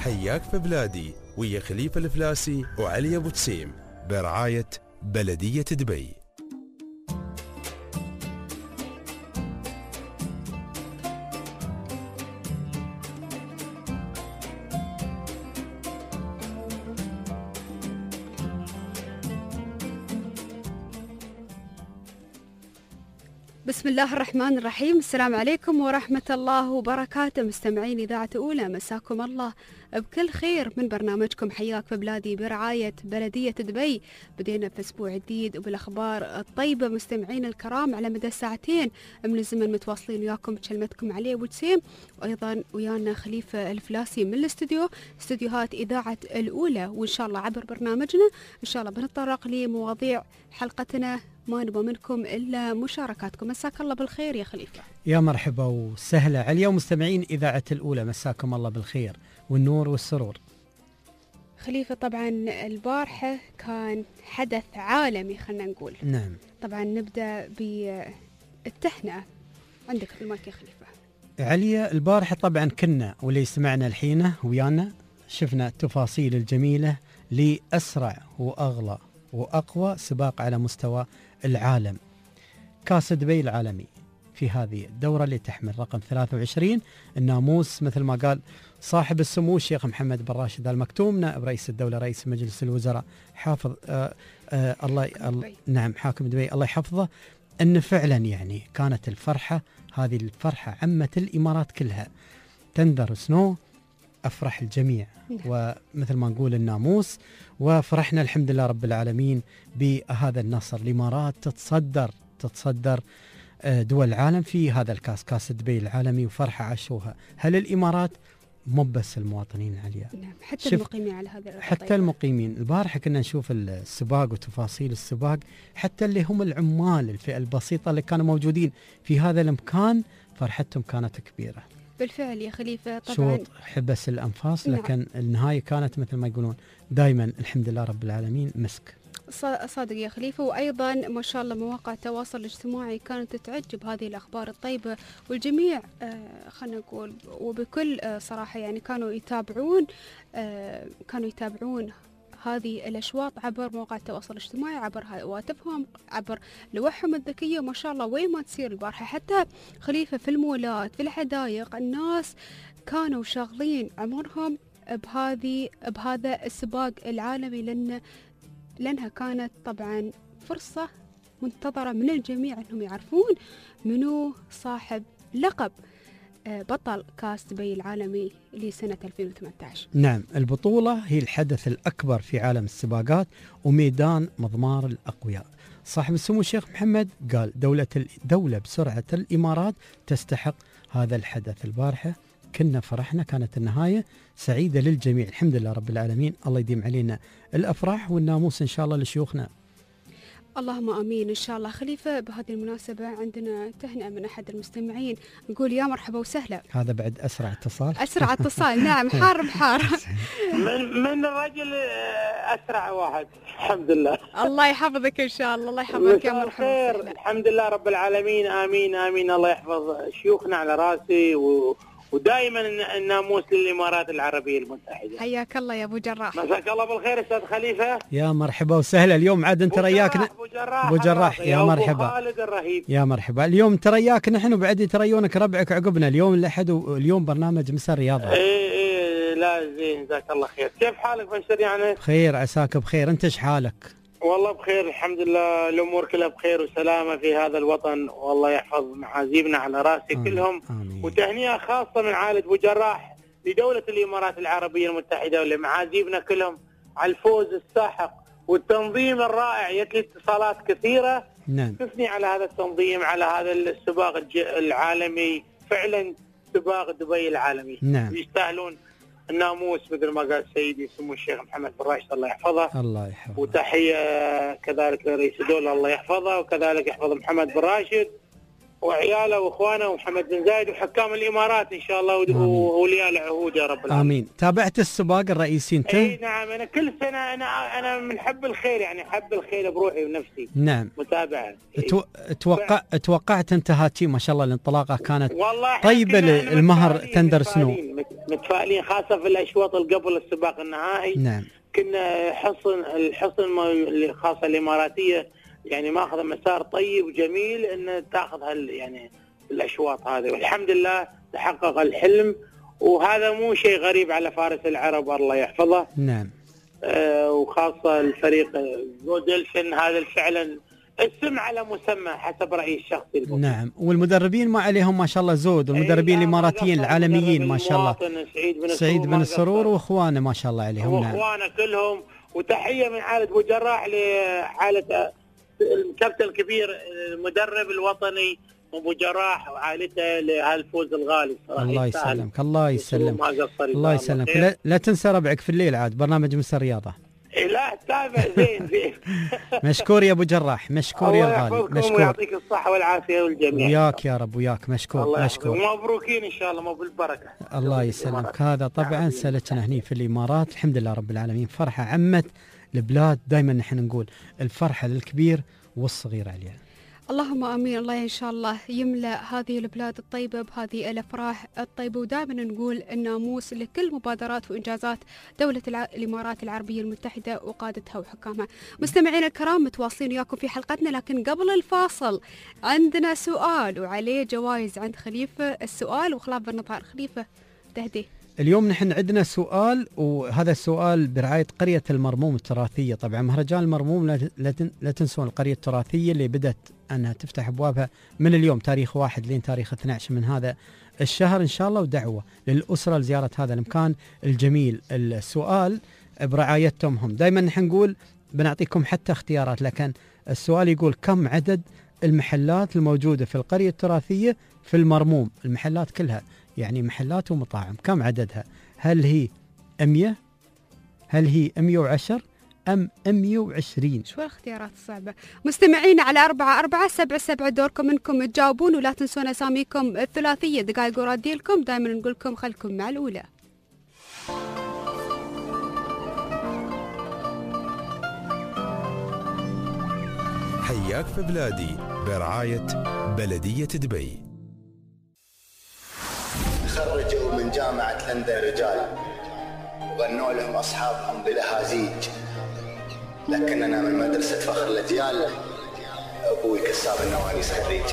حياك في بلادي ويا خليفة الفلاسي وعلي أبو تسيم برعاية بلدية دبي. بسم الله الرحمن الرحيم. السلام عليكم ورحمة الله وبركاته. مستمعين إذاعة أولى، مساكم الله بكل خير من برنامجكم حياك في بلادي برعاية بلدية دبي. بدينا في أسبوع جديد وبالأخبار الطيبة. مستمعين الكرام، على مدى ساعتين من الزمن متواصلين وياكم بكلمتكم علي أبو تسيم، وأيضا ويانا خليفة الفلاسي من استديوهات إذاعة الأولى. وإن شاء الله عبر برنامجنا إن شاء الله بنتطرق لمواضيع حلقتنا، ما نبغى منكم إلا مشاركاتكم. مساك الله بالخير يا خليفة. يا مرحبا وسهلا عليا ومستمعين إذاعة الأولى، مساكم الله بالخير والنور والسرور. خليفة، طبعا البارحة كان حدث عالمي خلنا نقول. نعم. طبعا نبدأ بالتهنئة. عندك في المايك يا خليفة. عليا، البارحة طبعا كنا واللي سمعنا الحين ويانا شفنا التفاصيل الجميلة لأسرع وأغلى وأقوى سباق على مستوى العالم، كاس دبي العالمي، في هذه الدورة اللي تحمل رقم 23 الناموس مثل ما قال صاحب السمو الشيخ محمد بن راشد آل مكتوم نائب رئيس الدولة رئيس مجلس الوزراء حافظ نعم حاكم دبي الله يحفظه، أن فعلا يعني كانت الفرحة، هذه الفرحة عمت الإمارات كلها، تندر سنو أفرح الجميع ومثل ما نقول الناموس، وفرحنا الحمد لله رب العالمين بهذا النصر. الإمارات تتصدر دول العالم في هذا الكاس، كاس دبي العالمي، وفرحة عاشوها. هل الإمارات مو بس المواطنين عليها، نعم حتى المقيمين على هذا حتى المقيمين. البارحة كنا نشوف السباق وتفاصيل السباق، حتى اللي هم العمال الفئة البسيطة اللي كانوا موجودين في هذا المكان فرحتهم كانت كبيرة بالفعل يا خليفة. طبعا شوط حبس الأنفاس، لكن نعم. النهاية كانت مثل ما يقولون دائما الحمد لله رب العالمين مسك. صادق يا خليفة. وأيضا ما شاء الله مواقع التواصل الاجتماعي كانت تعجب هذه الأخبار الطيبة، والجميع خلنا نقول وبكل صراحة يعني كانوا يتابعون هذه الأشواط عبر مواقع التواصل الاجتماعي، عبر هواتفهم، عبر لوحهم الذكية. ما شاء الله وين ما تصير البارحة، حتى خليفة في المولات في الحدائق الناس كانوا شاغلين عمرهم بهذا السباق العالمي، لأنها كانت طبعا فرصة منتظرة من الجميع أنهم يعرفون منو صاحب لقب بطل كاس دبي العالمي لسنة 2018. نعم، البطولة هي الحدث الأكبر في عالم السباقات وميدان مضمار الأقوياء. صاحب السمو الشيخ محمد قال دولة بسرعة الإمارات تستحق هذا الحدث. البارحة كنا فرحنا، كانت النهاية سعيدة للجميع الحمد لله رب العالمين. الله يديم علينا الأفراح والناموس إن شاء الله لشيوخنا. اللهم آمين إن شاء الله. خليفة، بهذه المناسبة عندنا تهنئة من أحد المستمعين، نقول يا مرحبا وسهلا. هذا بعد أسرع اتصال نعم حار من الرجل أسرع واحد الحمد لله. الله يحفظك إن شاء الله. الله يحفظك يا مرحبا وسهلا. الحمد لله رب العالمين. آمين آمين. الله يحفظ شيوخنا على راسي ودائما الناموس للإمارات العربية المتحدة. حياك الله يا أبو جراح. مساك الله بالخير أستاذ خليفة. يا مرحبا وسهلا. اليوم عاد أنت رياكنا أبو جراح يا مرحبا. خالد الرهيب يا مرحبا. اليوم ترياك نحن وبعد يتريونك ربعك عقبنا. اليوم الأحد واليوم برنامج مسار رياضة. إيه لا زين جزاك الله خير. كيف حالك بشر يعني؟ خير عساك بخير. أنت إيش حالك؟ والله بخير الحمد لله. الأمور كلها بخير وسلامة في هذا الوطن، والله يحفظ محازيبنا على راسي كلهم. وتهنئة خاصة من عائلة أبو جراح لدولة الإمارات العربية المتحدة ولمعازيبنا كلهم على الفوز الساحق والتنظيم الرائع. يتلي اتصالات كثيرة نعم. تثني على هذا التنظيم، على هذا السباق العالمي، فعلا سباق دبي العالمي. نعم. يستاهلون الناموس مثل ما قال سيدي سمو الشيخ محمد بن راشد الله يحفظه. الله يحفظه. وتحية كذلك لرئيس الدولة الله يحفظه، وكذلك يحفظ محمد بن راشد وعياله واخوانه ومحمد بن زايد وحكام الامارات ان شاء الله واولياء العهود يا رب العالمين. امين. تابعت السباق الرئيسي انت؟ اي نعم، انا كل سنه انا من حب الخير، يعني حب الخير بروحي ونفسي. نعم. متابعه. توقعت انت هاتي ما شاء الله الانطلاقه كانت طيبه المهر ثندر سنو. متفائلين خاصه في الاشواط اللي قبل السباق النهائي. نعم. كنا الحصن الخاصه الاماراتيه يعني ماخذ مسار طيب وجميل ان تاخذ يعني الاشواط هذه، والحمد لله تحقق الحلم، وهذا مو شيء غريب على فارس العرب الله يحفظه. نعم. وخاصه الفريق جودلفين هذا فعلا اسم على مسمى حسب رايي الشخصي. نعم. والمدربين ما عليهم ما شاء الله زود، والمدربين الاماراتيين العالميين ما شاء الله، سعيد بن السرور واخوانه ما شاء الله عليهم. واخوانه كلهم. وتحيه من عائله ابو جراح لعائله الكابتن الكبير المدرب الوطني ابو جراح وعائلته لهالفوز الغالي صراحه. الله يسلمك. الله يسلمك. الله يسلمك. لا تنسى ربعك في الليل عاد برنامج مستر رياضه. لا تابع زين. مشكور يا ابو جراح، مشكور يا الغالي، مشكور. ويعطيك الصحه والعافيه والجميع. وياك يا رب، وياك. مشكور مشكور. ومبروكين ان شاء الله، مو بالبركه. الله يسلمك. هذا طبعا سلتنا هني في الامارات، الحمد لله رب العالمين، فرحه عمت البلاد. دائما نحن نقول الفرحه للكبير والصغير عليها. اللهم امين. الله ان شاء الله يملأ هذه البلاد الطيبه بهذه الافراح الطيبه، ودائما نقول الناموس لكل مبادرات وانجازات دوله الامارات العربيه المتحده وقادتها وحكامها. مستمعينا الكرام، متواصلين وياكم في حلقتنا، لكن قبل الفاصل عندنا سؤال وعليه جوائز عند خليفه. السؤال وخلاف بالنطار. خليفه تهدي. اليوم نحن عندنا سؤال، وهذا السؤال برعاية قرية المرموم التراثية. طبعا مهرجان المرموم لا تنسون القرية التراثية اللي بدأت أنها تفتح أبوابها من اليوم تاريخ 1 لين تاريخ 12 من هذا الشهر إن شاء الله، ودعوة للأسرة لزيارة هذا المكان الجميل. السؤال برعايتهم هم. دائما نحن نقول بنعطيكم حتى اختيارات، لكن السؤال يقول كم عدد المحلات الموجودة في القرية التراثية في المرموم؟ المحلات كلها يعني محلات ومطاعم، كم عددها؟ هل هي 100؟ هل هي 110 أم 120؟ شو الاختيارات الصعبة؟ مستمعين على 4477 دوركم انكم تجاوبون، ولا تنسون اساميكم الثلاثية. دقائق وراديلكم دائما نقول لكم خلكم مع الأولى. حياك في بلادي برعاية بلدية دبي. خرجوا من جامعة لندن رجال وغنوا لهم أصحابهم بلهازيج، لكننا من مدرسة فخر الأجيال، أبوي كساب النوانيس خريج.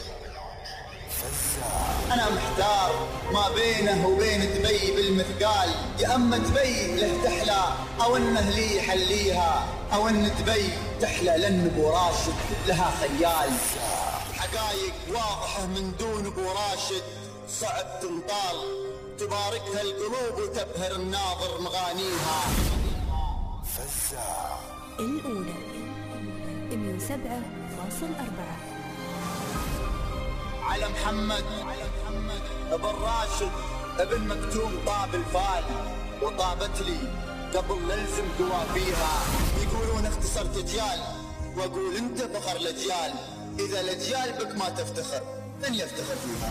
أنا محتار ما بينه وبين دبي بالمثقال، يا أما دبي له تحلى أو إنه لي يحليها، أو إن دبي تحلى لأن أبو راشد لها خيال. حقايق واضحة من دون أبو راشد صعب تنطال، تباركها القلوب وتبهر الناظر مغانيها. فزاع الأولى 107.4 على محمد ابن راشد ابن مكتوم طاب الفال، وطابت لي قبل نلزم قوافيها. يقولون اختصرت اجيال واقول انت فخر الاجيال، اذا الاجيال بك ما تفتخر من يفتخر فيها.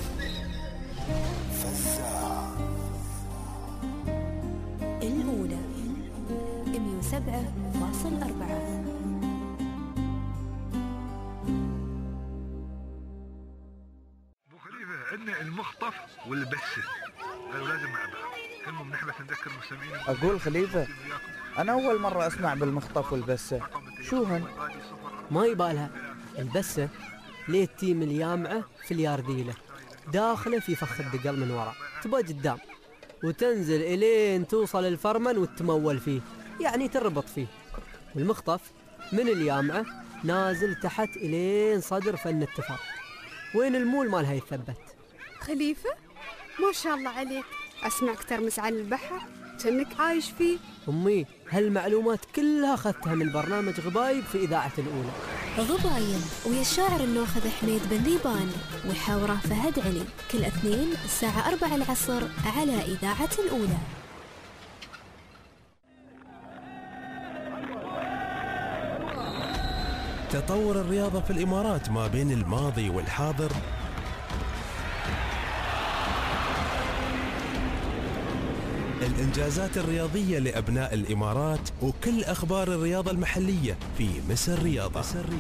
فزاع الأولى 107.4 عندنا المخطف والبسه لازم مع بعض. المهم نحن بس نذكر المستمعين. اقول خليفه انا اول مره اسمع بالمخطف والبسه، شو هن؟ ما يبالها. البسه ليه التيم اليامعه في اليارديله، داخله في فخ الدقل من وراء، تبقى قدام وتنزل الين توصل الفرمن وتمول فيه، يعني تربط فيه. والمخطف من اليامعه نازل تحت الين صدر فن التفاق، وين المول مالها يثبت. خليفة ما شاء الله عليك، أسمعك ترمس عن البحر كأنك عايش فيه. أمي هالمعلومات كلها أخذتها من برنامج غبايب في إذاعة الأولى. غبايب ويا الشاعر النوخذ حميد بن ذيبان وحوره فهد علي، كل اثنين الساعة 4 العصر على إذاعة الأولى. تطور الرياضة في الإمارات ما بين الماضي والحاضر الإنجازات الرياضية لأبناء الإمارات وكل أخبار الرياضة المحلية في مسا رياضة.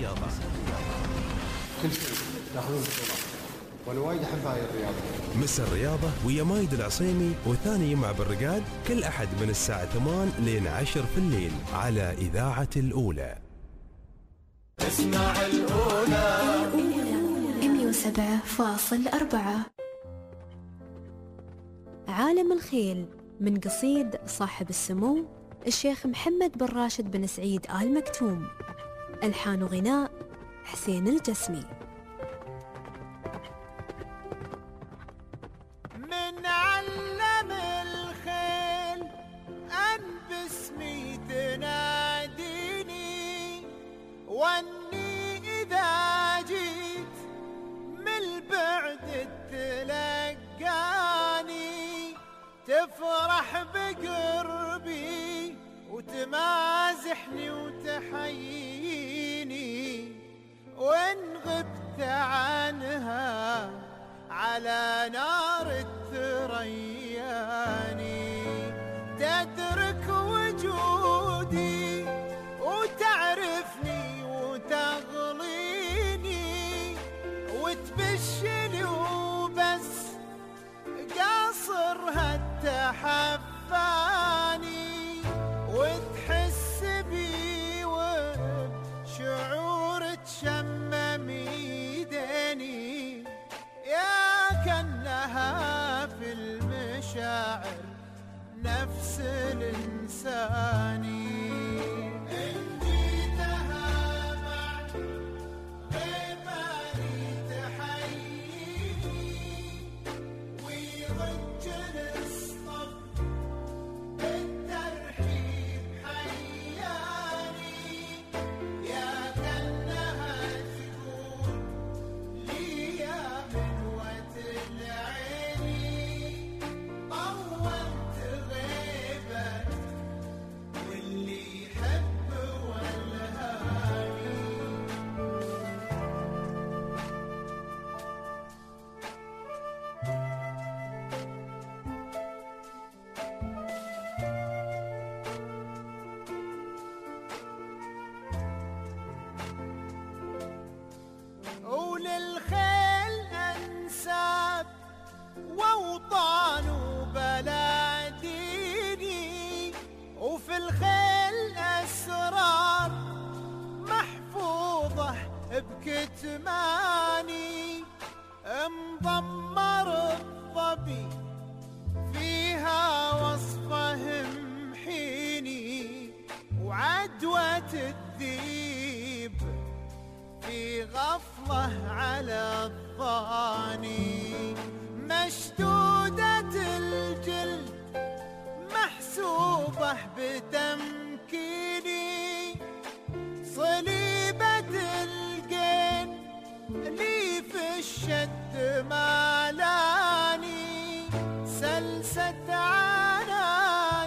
كل شيء تاخذون بطولات وانا وايد احب هاي الرياضه. مسا الرياضه ويا مايد العصيمي وثاني يمع بالرقاد كل احد من الساعه 8 لين 10 في الليل على اذاعه الاولى. اسمع الاولى 107.4. عالم الخيل من قصيد صاحب السمو الشيخ محمد بن راشد بن سعيد آل مكتوم. ألحان وغناء حسين الجسمي. من علم الخيل أن باسمي تناديني، واني إذا جيت من البعد تلقاني، تفرح بقربي وتمازحني وتحييني، وإن غبت عنها على نار ترياني، تدرك وجودي وتعرفني وتغليني، وتبشني وبس قاصرها تحفاني، وتحس بي وبشعور تشمم يديني، يا كأنها في المشاعر نفس الإنساني. إن جيتها مع غيباني تحييني، ويضج الصف بالترحيب حياني، يا كأنها تقول لي يا منوة العيني، طولت غيبك واللي يحب والهاني. وللخيل أنساب وأوطان وبلاديني، وفي الخيل أسرار محفوظة بكتماني، مضمر الظبي فيها وصفه محيني، وعدوة الذيب في غفلة على الضاني، مشدودة الجلد محسوبة بتمكيني، صليبة الجين لي في الشد مالاني، سلسة عنان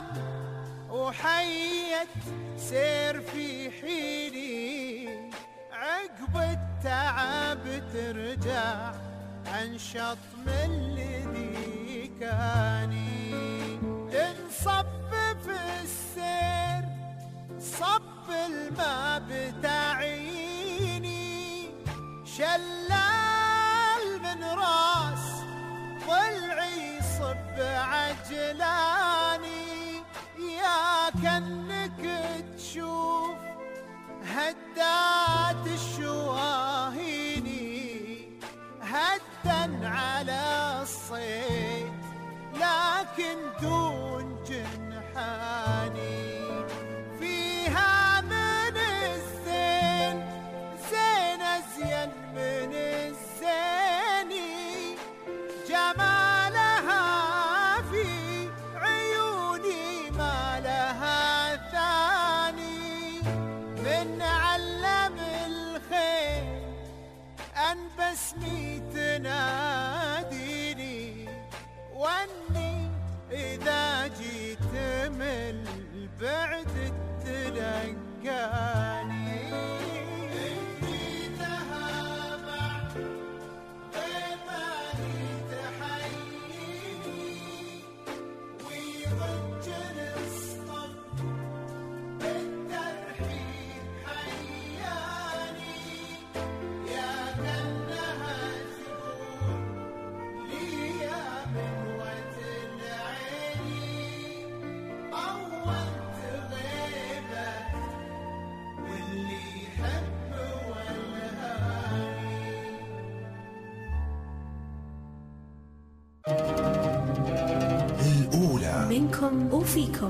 وحية سير في حيني، عقب التعب ترجع أنشط من الذي كاني، تنصب في السير صب الماء بتعيني، شلال من راس ضلعي صب عجلاني، يا كأنك تشوف هدات الشواهيني، هدا على الصيد لكن دون جنحاني، فيها من الزين زين أزين من الزيني، جمالها في عيوني ما لها ثاني، من علم الخير أن باسمي تناديني، واني إذا جيت من البعد تلقاني، إن جيتها مع غيباني تحييني، ويضج منكم وفيكم.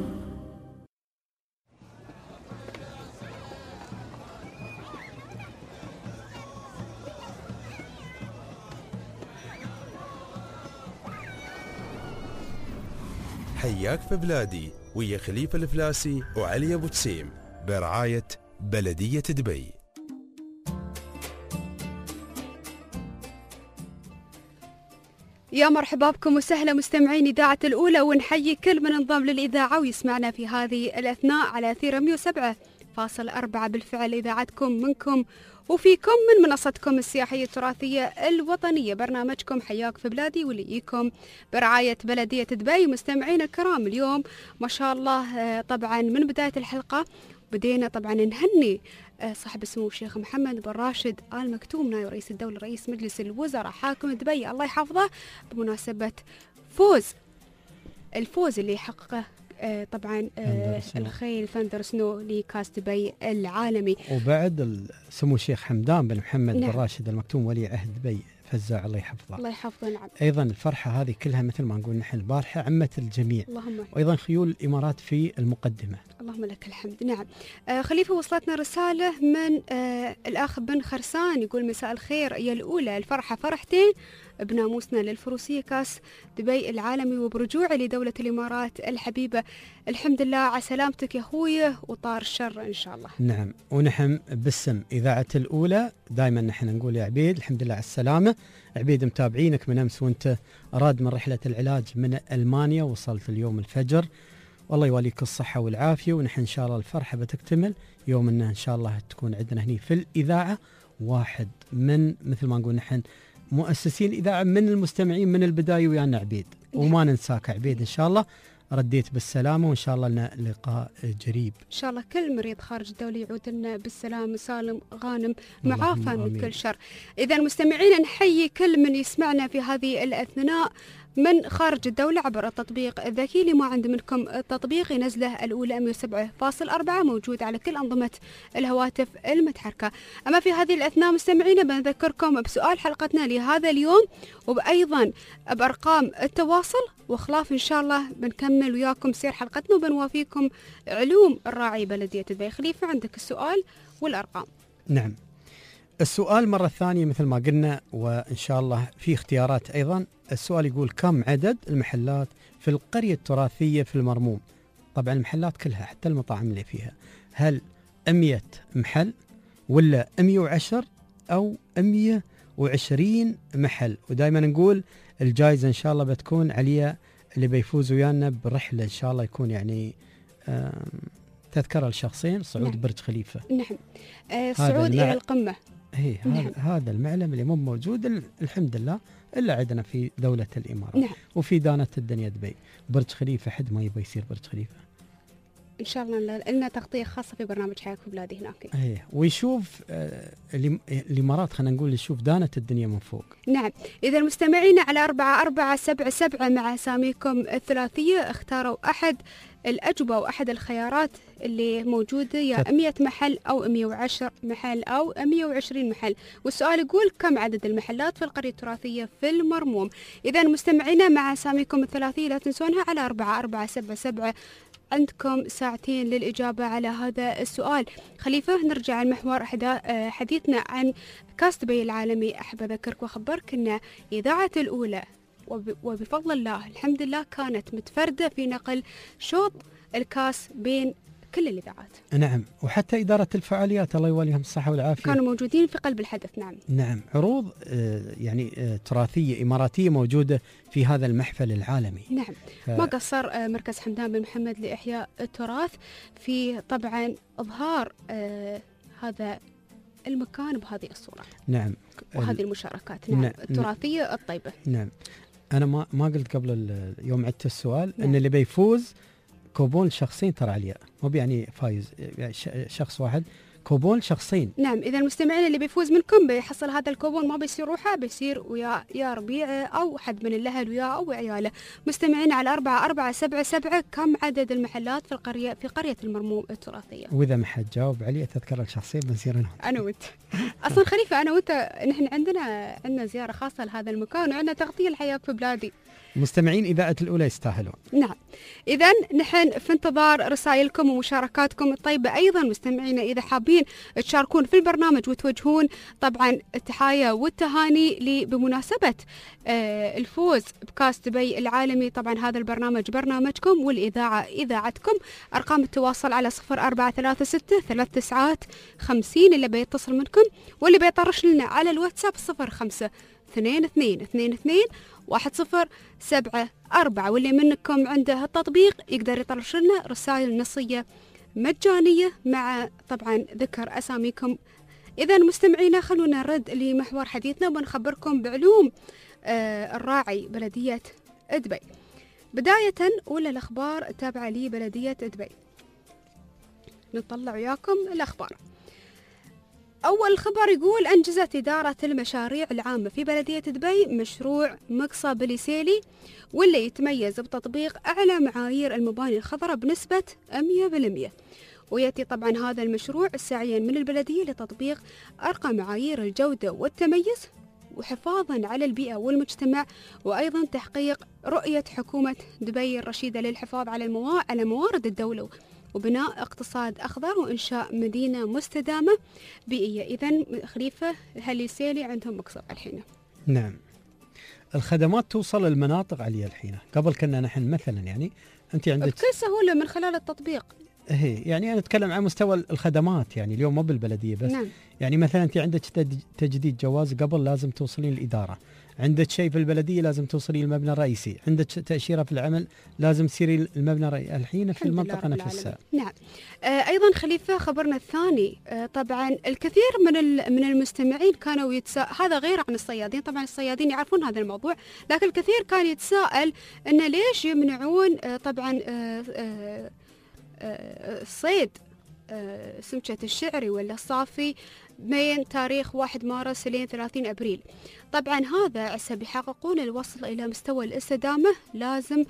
حياك في بلادي ويا خليفة الفلاسي وعلي أبو تسيم برعاية بلدية دبي. يا مرحبا بكم وسهلا مستمعين إذاعة الأولى، ونحيي كل من انضم للإذاعة ويسمعنا في هذه الأثناء على أثير 107.4 بالفعل إذاعتكم منكم وفيكم من منصتكم السياحية التراثية الوطنية، برنامجكم حياك في بلادي واللي يجيكم برعاية بلدية دبي. مستمعين الكرام، اليوم ما شاء الله طبعا من بداية الحلقة بدينا طبعا نهني صاحب السمو الشيخ محمد بن راشد آل مكتوم نائب رئيس الدولة رئيس مجلس الوزراء حاكم دبي الله يحفظه بمناسبة الفوز اللي حققه طبعا الخيل ثاندر سنو لكاس دبي العالمي. وبعد سمو الشيخ حمدان بن محمد بن راشد آل مكتوم ولي عهد دبي فزاع الله يحفظه. الله يحفظه. نعم. ايضا الفرحه هذه كلها مثل ما نقول نحن البارحه عمت الجميع. اللهم. وايضا خيول الامارات في المقدمه. اللهم لك الحمد. نعم. خليفه وصلتنا رساله من الاخ بن خرسان يقول مساء الخير يا الاولى، الفرحه فرحتين بناموسنا للفروسيه كاس دبي العالمي وبرجوعي لدوله الامارات الحبيبه. الحمد لله على سلامتك يا اخوي وطار الشر ان شاء الله. نعم، ونحن باسم اذاعه الاولى دائما نحن نقول يا عبيد الحمد لله على السلامه. عبيد متابعينك من امس وانت راد من رحله العلاج من المانيا، وصلت اليوم الفجر، والله يواليك الصحه والعافيه، ونحن ان شاء الله الفرحه بتكتمل يومنا ان شاء الله تكون عندنا هني في الاذاعه واحد من مثل ما نقول نحن مؤسسين الاذاعه من المستمعين من البدايه ويانا عبيد. وما ننساك عبيد ان شاء الله رديت بالسلامه وان شاء الله لنا لقاء جريب. ان شاء الله كل مريض خارج الدوله يعود لنا بالسلام سالم غانم معافى من كل شر. اذا مستمعين نحيي كل من يسمعنا في هذه الاثناء من خارج الدولة عبر التطبيق الذكي. اللي ما عنده منكم التطبيق ينزله الأولى 107.4 موجود على كل أنظمة الهواتف المتحركة. أما في هذه الأثناء مستمعين بنذكركم بسؤال حلقتنا لهذا اليوم وأيضا بأرقام التواصل، وخلاف إن شاء الله بنكمل وياكم سير حلقتنا وبنوافيكم علوم الراعي بلدية دبي. خليفة عندك السؤال والأرقام. نعم، السؤال مرة ثانية مثل ما قلنا وإن شاء الله في اختيارات أيضا. السؤال يقول كم عدد المحلات في القرية التراثية في المرموم؟ طبعا المحلات كلها حتى المطاعم اللي فيها، هل 100 محل ولا 110 أو 120 محل؟ ودائما نقول الجائزة إن شاء الله بتكون عليا اللي بيفوز ويانا برحلة إن شاء الله يكون يعني تذكرة لشخصين صعود نعم. برج خليفة. نعم. صعود إلى القمة. نعم. هذا المعلم اللي مو موجود الحمد لله إلا عندنا في دولة الإمارات. نعم. وفي دانة الدنيا دبي برج خليفة، حد ما يبغى يصير برج خليفة إن شاء الله لنا تغطية خاصة في برنامج حياك في بلادي هناك. ويشوف الإمارات خلينا نقول يشوف دانة الدنيا من فوق. نعم. إذا المستمعين على 4477 مع أساميكم الثلاثية اختاروا أحد الأجوبة وأحد الخيارات اللي موجودة يا 100 محل أو 110 محل أو 120 محل. والسؤال يقول كم عدد المحلات في القرية التراثية في المرموم؟ إذا مستمعين مع أساميكم الثلاثية لا تنسونها على 4477. عندكم ساعتين للإجابة على هذا السؤال. خليفة نرجع المحور حديثنا عن كاس دبي العالمي. أحب أذكرك وأخبرك أن إذاعة الأولى وبفضل الله الحمد لله كانت متفردة في نقل شوط الكاس بين كل الإذاعات. نعم، وحتى إدارة الفعاليات الله يوليهم الصحة والعافية كانوا موجودين في قلب الحدث. نعم. نعم، عروض يعني تراثية إماراتية موجودة في هذا المحفل العالمي. نعم. ما قصر مركز حمدان بن محمد لإحياء التراث في طبعا إظهار هذا المكان بهذه الصورة. نعم. وهذه المشاركات. نعم. التراثية الطيبة. نعم. أنا ما قلت قبل يوم عدت السؤال. نعم. أن اللي بيفوز كوبون شخصين ترى عليا، مو يعني فايز يعني شخص واحد كوبون شخصين. نعم، إذا المستمعين اللي بيفوز منكم بيحصل هذا الكوبون، ما بيصير روحه، بيصير ويا يا ربيعه أو حد من الأهل وياه أو عياله. مستمعين على 4477 كم عدد المحلات في قرية المرموم التراثية؟ وإذا ما حد جاوب علي تذكر الشخصين بنصير أنا وأنت. أصلا خليفة أنا وأنت نحن عندنا زيارة خاصة لهذا المكان وعندنا تغطية الحياة في بلادي. مستمعين إذاعة الأولى يستاهلون. نعم، إذا نحن في انتظار رسائلكم ومشاركاتكم الطيبة. أيضا مستمعينا إذا حابين تشاركون في البرنامج وتوجهون طبعا التحايا والتهاني بمناسبة الفوز بكاس دبي العالمي، طبعا هذا البرنامج برنامجكم والإذاعة إذاعتكم. أرقام التواصل على 0436 3950 اللي بيتصل منكم، واللي بيطرش لنا على الواتساب 05 22 22 1074، واللي منكم عنده التطبيق يقدر يطرش لنا رسائل نصية مجانية مع طبعا ذكر أساميكم. إذا مستمعينا خلونا نرد لمحور حديثنا ونخبركم بعلوم الراعي بلدية دبي. بداية أولى الأخبار تابعة لبلدية دبي، نطلع وياكم الأخبار. أول خبر يقول أنجزت إدارة المشاريع العامة في بلدية دبي مشروع مقصى بليسيلي، واللي يتميز بتطبيق أعلى معايير المباني الخضراء بنسبة 100%. ويأتي طبعا هذا المشروع سعيا من البلدية لتطبيق أرقى معايير الجودة والتميز، وحفاظا على البيئة والمجتمع، وأيضا تحقيق رؤية حكومة دبي الرشيدة للحفاظ على موارد الدولة وبناء اقتصاد أخضر وإنشاء مدينة مستدامة بيئية. إذن خليفة هاليسيلي عندهم مقصر الحين. نعم، الخدمات توصل المناطق عليا الحين. قبل كنا نحن مثلا يعني أنت عندك بكل سهولة من خلال التطبيق. هي يعني أنا أتكلم عن مستوى الخدمات، يعني اليوم مو بالبلدية بس. نعم. يعني مثلا أنت عندك تجديد جواز قبل لازم توصلين الإدارة، عندك شيء في البلدية لازم توصلي المبنى الرئيسي، عندك تأشيرة في العمل لازم تسيري المبنى الرئيسي. الحين في المنطقة نفسها. نعم. أيضا خليفة خبرنا الثاني، طبعا الكثير من المستمعين كانوا هذا غير عن الصيادين، طبعا الصيادين يعرفون هذا الموضوع، لكن الكثير كان يتساءل إن ليش يمنعون طبعا الصيد سمكة الشعري ولا الصافي بين تاريخ 1 مارس لين 30 أبريل. طبعا هذا عسى بيحققون الوصل إلى مستوى الاستدامة لازم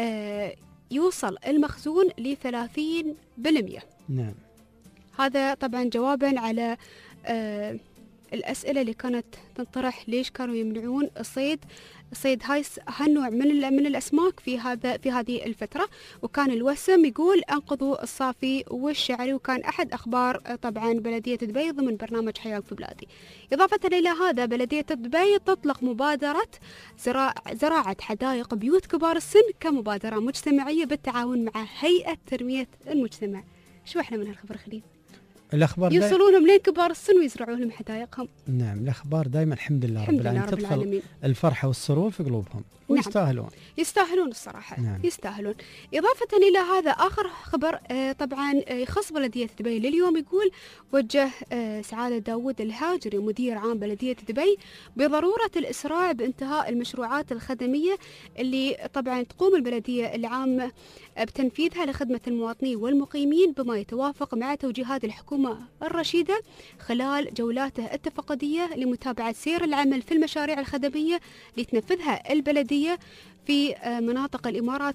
يوصل المخزون ل 30%. نعم. هذا طبعا جوابا على الأسئلة اللي كانت تنطرح ليش كانوا يمنعون صيد هالنوع من الأسماك في هذه الفترة. وكان الوسم يقول أنقذوا الصافي والشعري، وكان أحد أخبار طبعا بلدية دبي ضمن برنامج حياة في بلادي. إضافة إلى هذا بلدية دبي تطلق مبادرة زراعة حدائق بيوت كبار السن كمبادرة مجتمعية بالتعاون مع هيئة تنمية المجتمع. شو احنا من هالخبر خليل؟ الأخبار يوصلونهم لين كبار السن ويزرعوا لهم حدائقهم. نعم، الأخبار دائما الحمد لله رب العالمين تدخل الفرحة والسرور في قلوبهم. ويستاهلون. يستاهلون الصراحة. نعم. يستاهلون. إضافة إلى هذا آخر خبر طبعا يخص بلدية دبي لليوم، يقول وجه سعادة داود الهاجري مدير عام بلدية دبي بضرورة الإسراع بانتهاء المشروعات الخدمية اللي طبعا تقوم البلدية العامة بتنفيذها لخدمة المواطنين والمقيمين بما يتوافق مع توجيهات الحكومة الرشيدة خلال جولاته التفقدية لمتابعة سير العمل في المشاريع الخدمية اللي تنفذها البلدية في مناطق الإمارة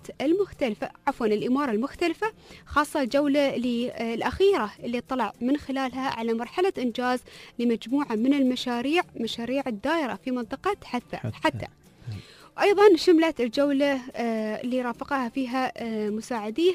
المختلفة، خاصة الجولة الأخيرة اللي طلع من خلالها على مرحلة إنجاز لمجموعة من مشاريع الدائرة في منطقة حتى. أيضا شملت الجولة اللي رافقها فيها مساعديه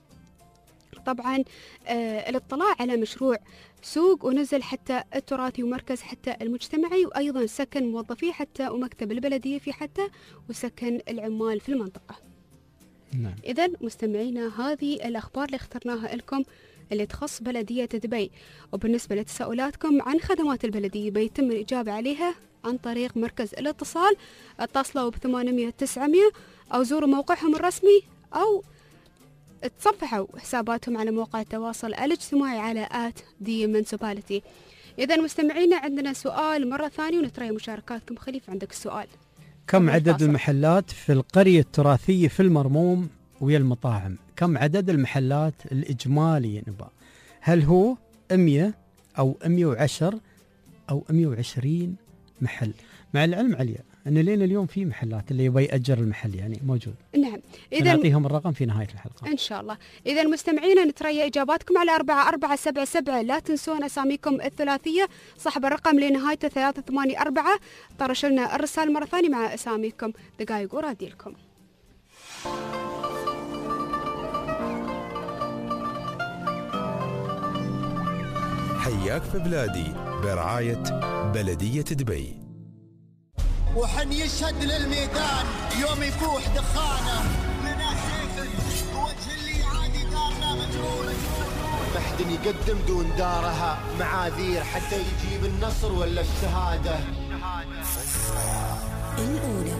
طبعا الاطلاع على مشروع سوق ونزل حتى التراثي ومركز حتى المجتمعي، وأيضا سكن موظفي حتى ومكتب البلدية في حتى وسكن العمال في المنطقة. نعم. إذن مستمعينا هذه الأخبار اللي اخترناها لكم اللي تخص بلدية دبي. وبالنسبة لتساؤلاتكم عن خدمات البلدية بيتم الإجابة عليها عن طريق مركز الاتصال. اتصلوا ب800-900 أو زوروا موقعهم الرسمي أو تصفحوا حساباتهم على مواقع التواصل الاجتماعي على @themunicipality. إذا مستمعينا عندنا سؤال مرة ثانية ونترى مشاركاتكم. خليفة عندك السؤال. كم عدد المحلات في القرية التراثية في المرموم ويا المطاعم؟ كم عدد المحلات الإجمالي ينبع؟ هل هو 100 أو 110 أو 120 محل. مع العلم عليا أن لين اليوم في محلات اللي يبغى يأجر المحل يعني موجود. نعم. إذا نعطيهم الرقم في نهاية الحلقة إن شاء الله. إذا مستمعينا نتريا إجاباتكم على 4477. لا تنسون أساميكم الثلاثية، صاحب الرقم لنهايته 384 طرش لنا الرسالة مرة ثانية مع أساميكم. دقائق وراديلكم. حياك في بلادي برعاية بلدية دبي. وحن يشهد للميدان يوم يفوح دخانه لنا حيفل وجه اللي عادي دارنا مجهول. محد يقدم دون دارها معاذير حتى يجيب النصر ولا الشهادة. الأولى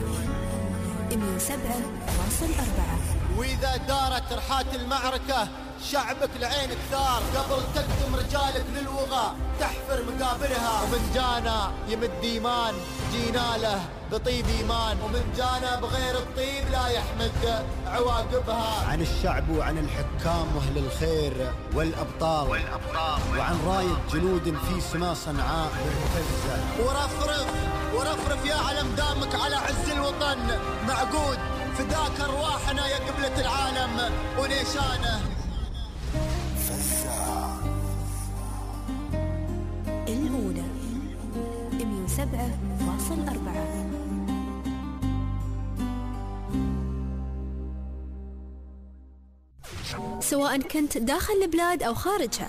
107.4. وإذا دارت رحات المعركة شعبك لعينك ثار، قبل تقدم رجالك للوغى تحفر مقابرها. ومن جانا يمد إيمان جينا له بطيب إيمان، ومن جانا بغير الطيب لا يحمد عواقبها. عن الشعب وعن الحكام وأهل الخير والأبطال وعن راية جنود في سما صنعاء مرتزة. ورفرف يا علم دامك على عز الوطن معقود، فداك أرواحنا يا قبلة العالم ونيشانه. الأولى 107.4. سواء كنت داخل البلاد أو خارجها،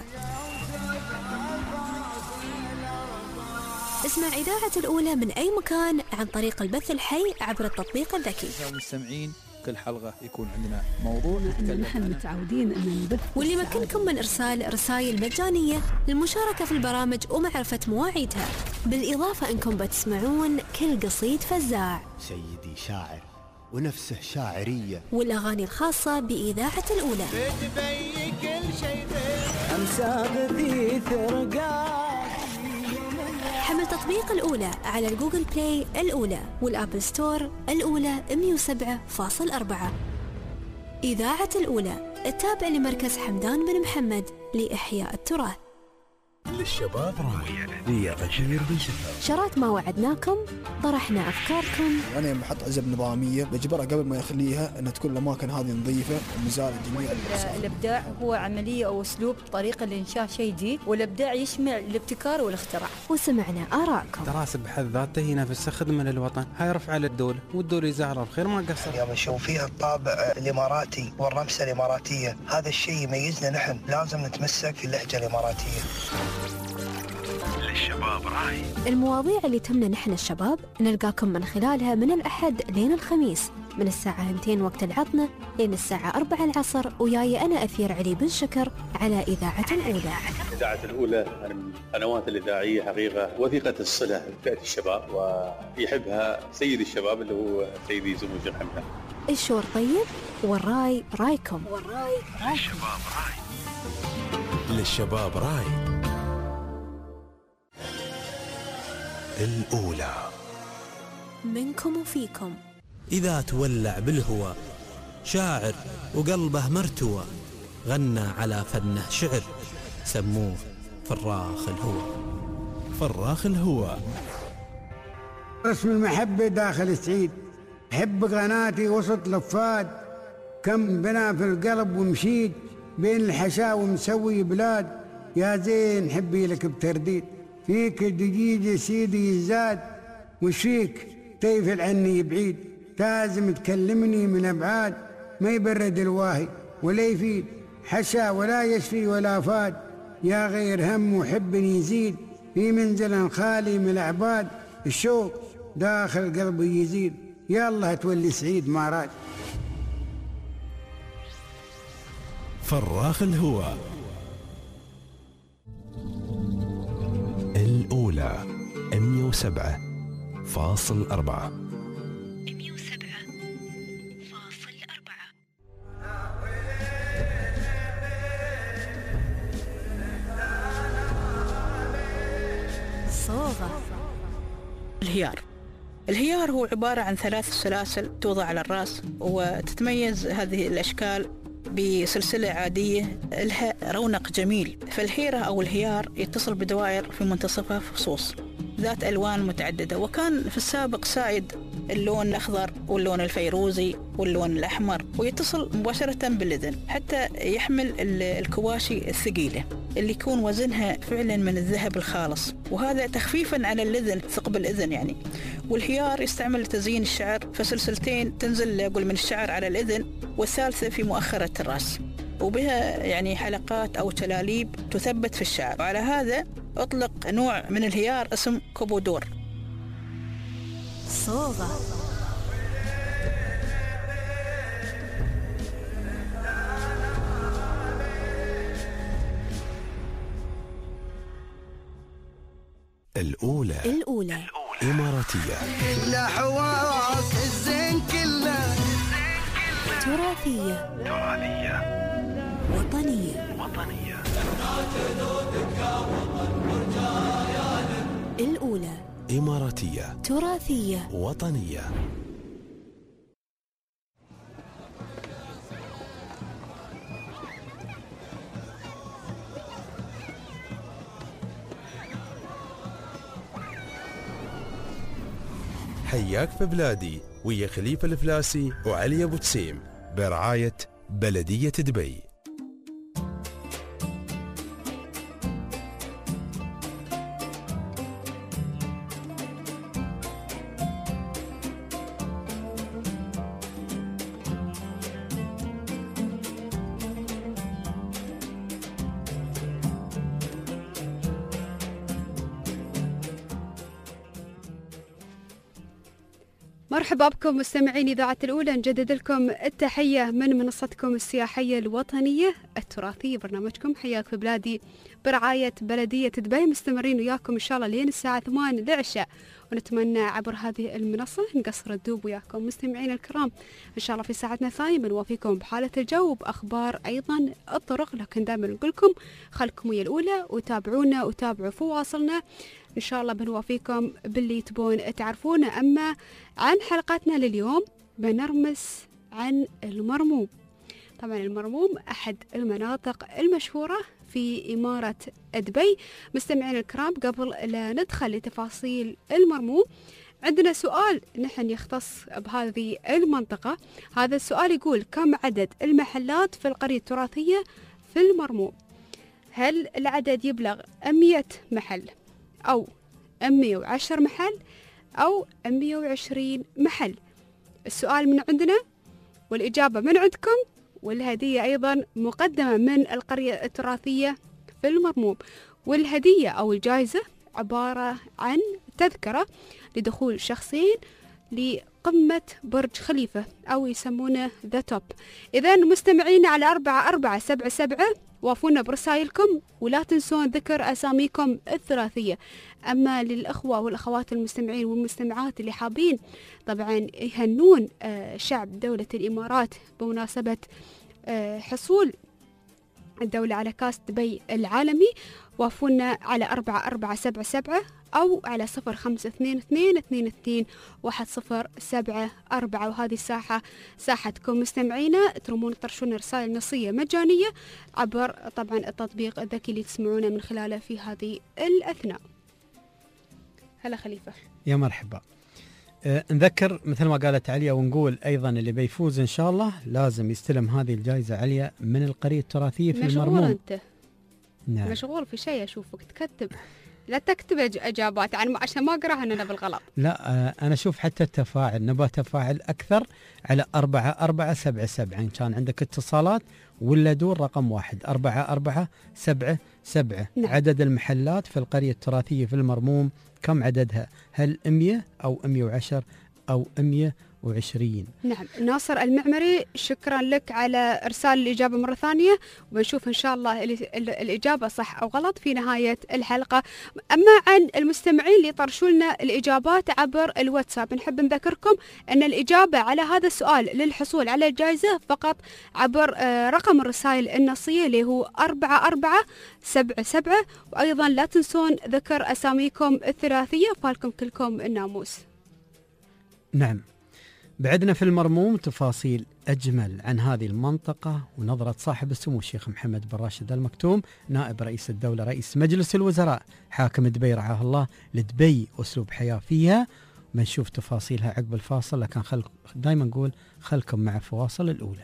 اسمع إذاعة الأولى من أي مكان عن طريق البث الحي عبر التطبيق الذكي. المستمعين كل حلقة يكون عندنا موضوع نتكلم نحن متعودين أن نبث، واللي يمكنكم من إرسال رسائل مجانية للمشاركة في البرامج ومعرفة مواعيدها، بالإضافة أنكم بتسمعون كل قصيد فزاع، سيدي شاعر ونفسه شاعرية، والأغاني الخاصة بإذاعة الأولى. بتبي كل شيء أمسى بثيث رقاق. حمل تطبيق الأولى على الجوجل بلاي الأولى والآبل ستور الأولى 107.4. إذاعة الأولى التابع لمركز حمدان بن محمد لإحياء التراث. للشباب راية هي غشير بشفا. شرات ما وعدناكم، طرحنا أفكاركم. أنا يوم أحط عزب نظامية بجبرها قبل ما يخليها أن تكون الأماكن هذه نظيفة ومزال جميع الإبداع هو عملية أو أسلوب طريقة لإنشاء شيء جديد، والإبداع يشمل الابتكار والاختراع. وسمعنا آراءكم. دراسة بحد ذاته هي نفسها خدمة للوطن، هاي رفع للدولة والدولة يزعرها بخير ما قصر. اليوم نشوف فيها الطابع الإماراتي والرمسة الإماراتية، هذا الشيء يميزنا نحن، لازم نتمسك في اللهجة الإماراتية. للشباب راي. المواضيع اللي تهمنا نحن الشباب نلقاكم من خلالها من الأحد لين الخميس من الساعة 2 وقت العطنة لين الساعة 4 العصر، وياي أنا أثير علي بن شكر على إذاعة الأولى. إذاعة الأولى من القنوات الإذاعية حقيقة وثيقة الصلة بفئة الشباب، ويحبها سيد الشباب اللي هو سيدي زموج الحمدان. الشور طيب والراي رايكم. للشباب راي. للشباب راي. الأولى منكم وفيكم. إذا تولع بالهوى شاعر وقلبه مرتوى، غنى على فنه شعر، سموه فراخ الهوى. فراخ الهوى. رسم المحبة داخل سعيد، حب قناتي وسط لفات، كم بنا في القلب ومشيد، بين الحشاوي مسوي بلاد، يا زين حبي لك بترديد، فيك دقيقة سيدي يزاد، وش فيك تيفل عني بعيد، لازم تكلمني من أبعاد، ما يبرد الواهي ولا يفيد، حشا ولا يشفي ولا فاد، يا غير هم وحب يزيد، في منزل خالي من الأعباد، الشوق داخل قلبي يزيد، يا الله تولي سعيد ما راد. فراخ الهوى. الأولى 107.4. صوغة. الهيار هو عبارة عن 3 سلاسل توضع على الرأس، وتتميز هذه الأشكال بسلسلة عادية لها رونق جميل. فالحيرة أو الهيار يتصل بدوائر في منتصفها فصوص ذات ألوان متعددة، وكان في السابق سائد اللون الأخضر واللون الفيروزي واللون الأحمر، ويتصل مباشرة بالإذن حتى يحمل الكواشي الثقيلة اللي يكون وزنها فعلا من الذهب الخالص، وهذا تخفيفا على الإذن، ثقب الإذن يعني. والهيار يستعمل لتزيين الشعر، فسلسلتين تنزل أقول من الشعر على الإذن، والثالثة في مؤخرة الرأس، وبها يعني حلقات أو تلاليب تثبت في الشعر. وعلى هذا أطلق نوع من الهيار اسم كوبودور. صوغة الأولى إماراتية. كلها حواس الزين كلها تراثية وطنية. الأولى إماراتية تراثية وطنية. حياك في بلادي ويا خليفة الفلاسي وعلي أبو تسيم برعاية بلدية دبي. مرحبا بكم مستمعين إذاعة الأولى، نجدد لكم التحية من منصتكم السياحية الوطنية التراثية، برنامجكم حياك في بلادي برعاية بلدية دبي. مستمرين وياكم إن شاء الله لين الساعة 8 العشاء، ونتمنى عبر هذه المنصة نقصر الدوب وياكم مستمعين الكرام. إن شاء الله في ساعتنا الثانية بنوافيكم بحالة الجو وبأخبار أيضا الطرق، لكن دائما نقول لكم خلكم ويا الأولى وتابعونا وتابعوا فواصلنا، إن شاء الله بنوافيكم باللي تبون تعرفونه. أما عن حلقتنا لليوم بنرمس عن المرموم. طبعا المرموم أحد المناطق المشهورة في إمارة دبي. مستمعين الكرام، قبل لا ندخل لتفاصيل المرموم عندنا سؤال نحن يختص بهذه المنطقة. هذا السؤال يقول: كم عدد المحلات في القرية التراثية في المرموم؟ هل العدد يبلغ 100 محل أو 110 محل أو 120 محل؟ السؤال من عندنا والإجابة من عندكم، والهدية أيضا مقدمة من القرية التراثية في المرموم. والهدية أو الجائزة عبارة عن تذكرة لدخول شخصين لقمة برج خليفة أو يسمونه ذا توب. إذن مستمعين على 4477 وافونا برسائلكم، ولا تنسون ذكر أساميكم الثلاثية. أما للأخوة والأخوات المستمعين والمستمعات اللي حابين طبعا يهنون شعب دولة الإمارات بمناسبة حصول الدولة على كاس دبي العالمي، وافونا على 4477 أو على 0522221074. وهذه الساحة ساحتكم مستمعينا، ترمون ترشون رسائل نصية مجانية عبر طبعا التطبيق الذكي اللي تسمعونه من خلاله في هذه الأثناء. هلا خليفة. يا مرحبا. نذكر مثل ما قالت عليا، ونقول أيضا اللي بيفوز إن شاء الله لازم يستلم هذه الجائزة عليا من القرية التراثية في المرموم. مشغول أنت؟ نعم. مشغول في شيء أشوفك تكتب، لا تكتب إجابات عشان ما أقراها أنا بالغلط. لا أنا أشوف حتى التفاعل، نبغى تفاعل أكثر على 4477 إن كان عندك اتصالات، ولا دور رقم 1 4477. نعم. عدد المحلات في القرية التراثية في المرموم كم عددها؟ هل 100 أو 110 أو 120؟ نعم. ناصر المعمري، شكرا لك على إرسال الإجابة مرة ثانية، وبنشوف إن شاء الله الإجابة صح أو غلط في نهاية الحلقة. أما عن المستمعين اللي يطرشوا لنا الإجابات عبر الواتساب، نحب نذكركم أن الإجابة على هذا السؤال للحصول على الجائزة فقط عبر رقم الرسائل النصية اللي هو 4477. وأيضا لا تنسون ذكر أساميكم الثلاثية، فالكم كلكم الناموس. نعم. بعدنا في المرموم تفاصيل أجمل عن هذه المنطقة ونظرة صاحب السمو الشيخ محمد بن راشد آل مكتوم نائب رئيس الدولة رئيس مجلس الوزراء حاكم دبي رعاه الله لدبي أسلوب حياة فيها. بنشوف تفاصيلها عقب الفاصل، لكن دايما نقول خلكم مع فواصل الأولى.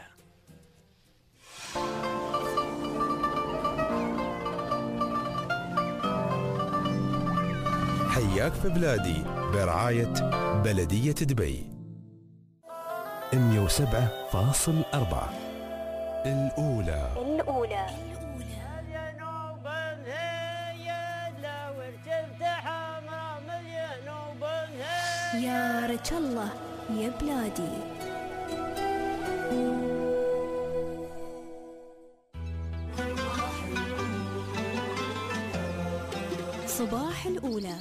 حياك في بلادي برعاية بلدية دبي 107.4 الأولى. يا رجل الله يا بلادي. صباح الأولى.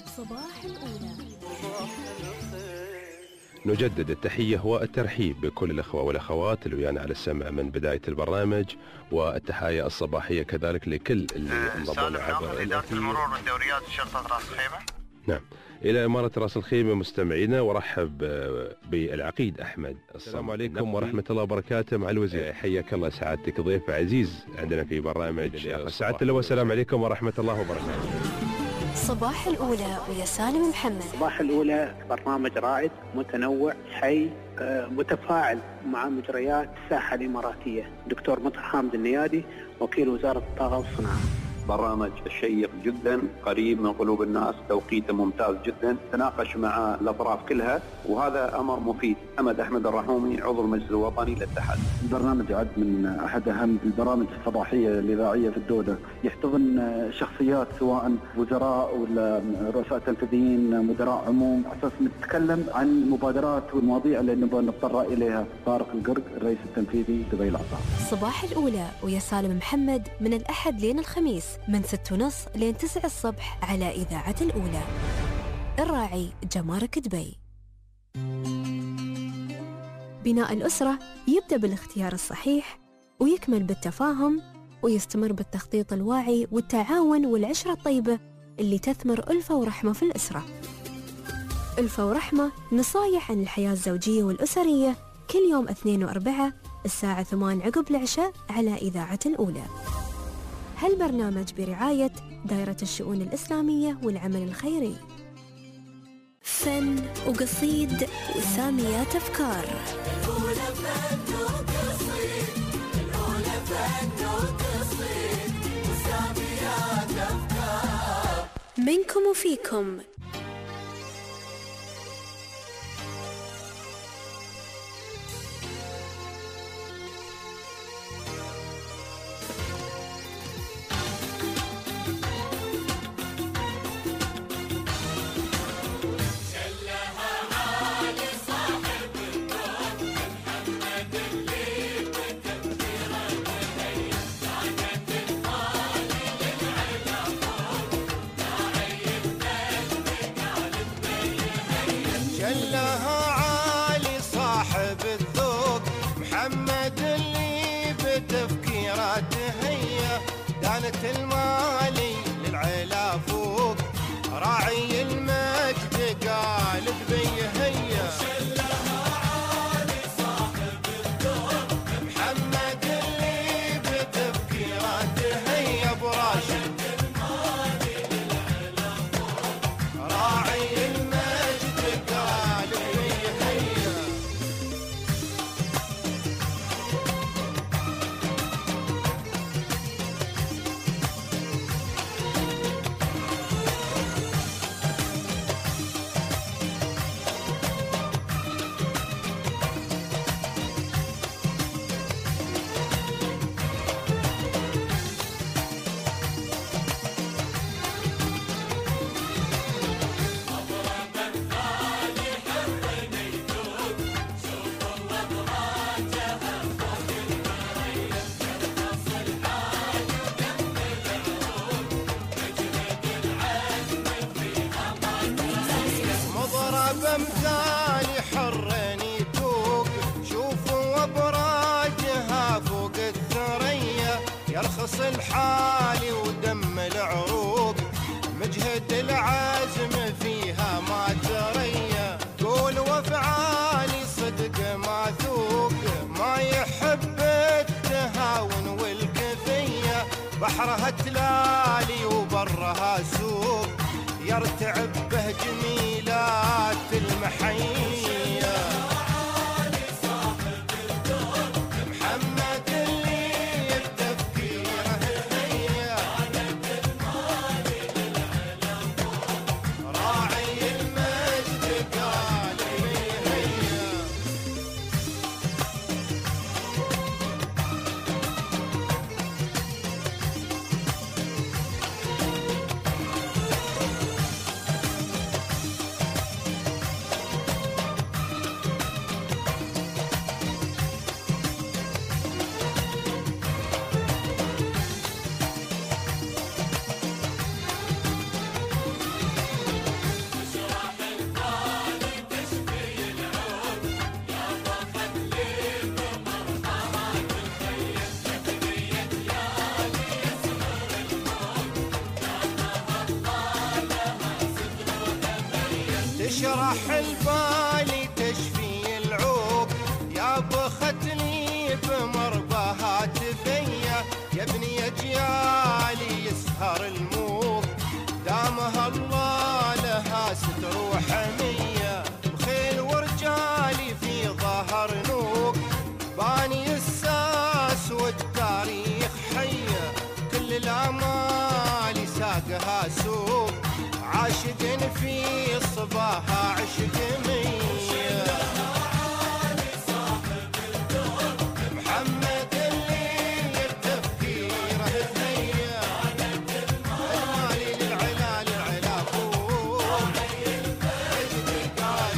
نجدد التحية والترحيب بكل الأخوة والأخوات اللي ويانا على السمع من بداية البرنامج، والتحايا الصباحية كذلك لكل اللي انضموا عبر إدارة المرور والدوريات شرطة رأس الخيمة. نعم، إلى إمارة رأس الخيمة مستمعينا، ورحب بالعقيد أحمد. السلام عليكم ورحمة الله وبركاته مع الوزير. حياك الله سعادتك، ضيف عزيز عندنا في برنامج سعادة اللواء. السلام عليكم ورحمة الله وبركاته. صباح الأولى ويا سالم محمد. صباح الأولى برنامج رائد متنوع حي متفاعل مع مجريات الساحة الإماراتية. دكتور مطر حامد النيادي وكيل وزارة الطاقة والصناعة. برنامج شيق جدا، قريب من قلوب الناس، توقيته ممتاز جدا، تناقش مع الأطراف كلها، وهذا أمر مفيد. أحمد الرحومي عضو المجلس الوطني للاتحاد. البرنامج يعد من أحد أهم البرامج الصباحية الإذاعية في الدولة، يحتضن شخصيات سواء وزراء ولا رؤساء تنفيذيين مدراء عموم، أساس نتكلم عن المبادرات والمواضيع اللي نبغى نتطرق إليها. طارق القرق الرئيس التنفيذي دبي العصار. صباح الأولى ويا سالم محمد من الأحد لين الخميس من 6:30 لين 9 الصبح على إذاعة الأولى. الراعي جمارك دبي. بناء الأسرة يبدأ بالاختيار الصحيح ويكمل بالتفاهم ويستمر بالتخطيط الواعي والتعاون والعشرة الطيبة اللي تثمر ألفة ورحمة في الأسرة. ألفة ورحمة نصايح عن الحياة الزوجية والأسرية كل يوم 2 و4 الساعة 8 عقب العشاء على إذاعة الأولى. هالبرنامج برعاية دائرة الشؤون الإسلامية والعمل الخيري. فن وقصيد وساميات أفكار. منكم وفيكم. المالي للعلا فوق راعي المجد قال دبي هيا شلها عالي صاحب الدور محمد اللي بتفكيراته هيا براشد المالي للعلا فوق راعي المجد قال دبي هيا. بمثالي حرني توق شوفوا ابراجها فوق الثريا يرخص الحالي ودم العروق مجهد العزم فيها ما تريا قول وافعالي صدق بحرها تلالي وبرها سوق يرتعب به جميلات المحية. محمد اللي بتفكيره هيا راعي المجد قال هيا. تشرح البالي تشفي العوق يا بختني بمرباها تفيا يا ابني اجيالي يسهر الموق دامها الله لها ستر وحمية بخيل ورجالي في ظهر نوق باني الساس والتاريخ حية كل الامال ساقها سوق عاشق في صباها عشق مية. محمد اللي بتفكيره هيا المالي للعلا للعلا فوق مجد قال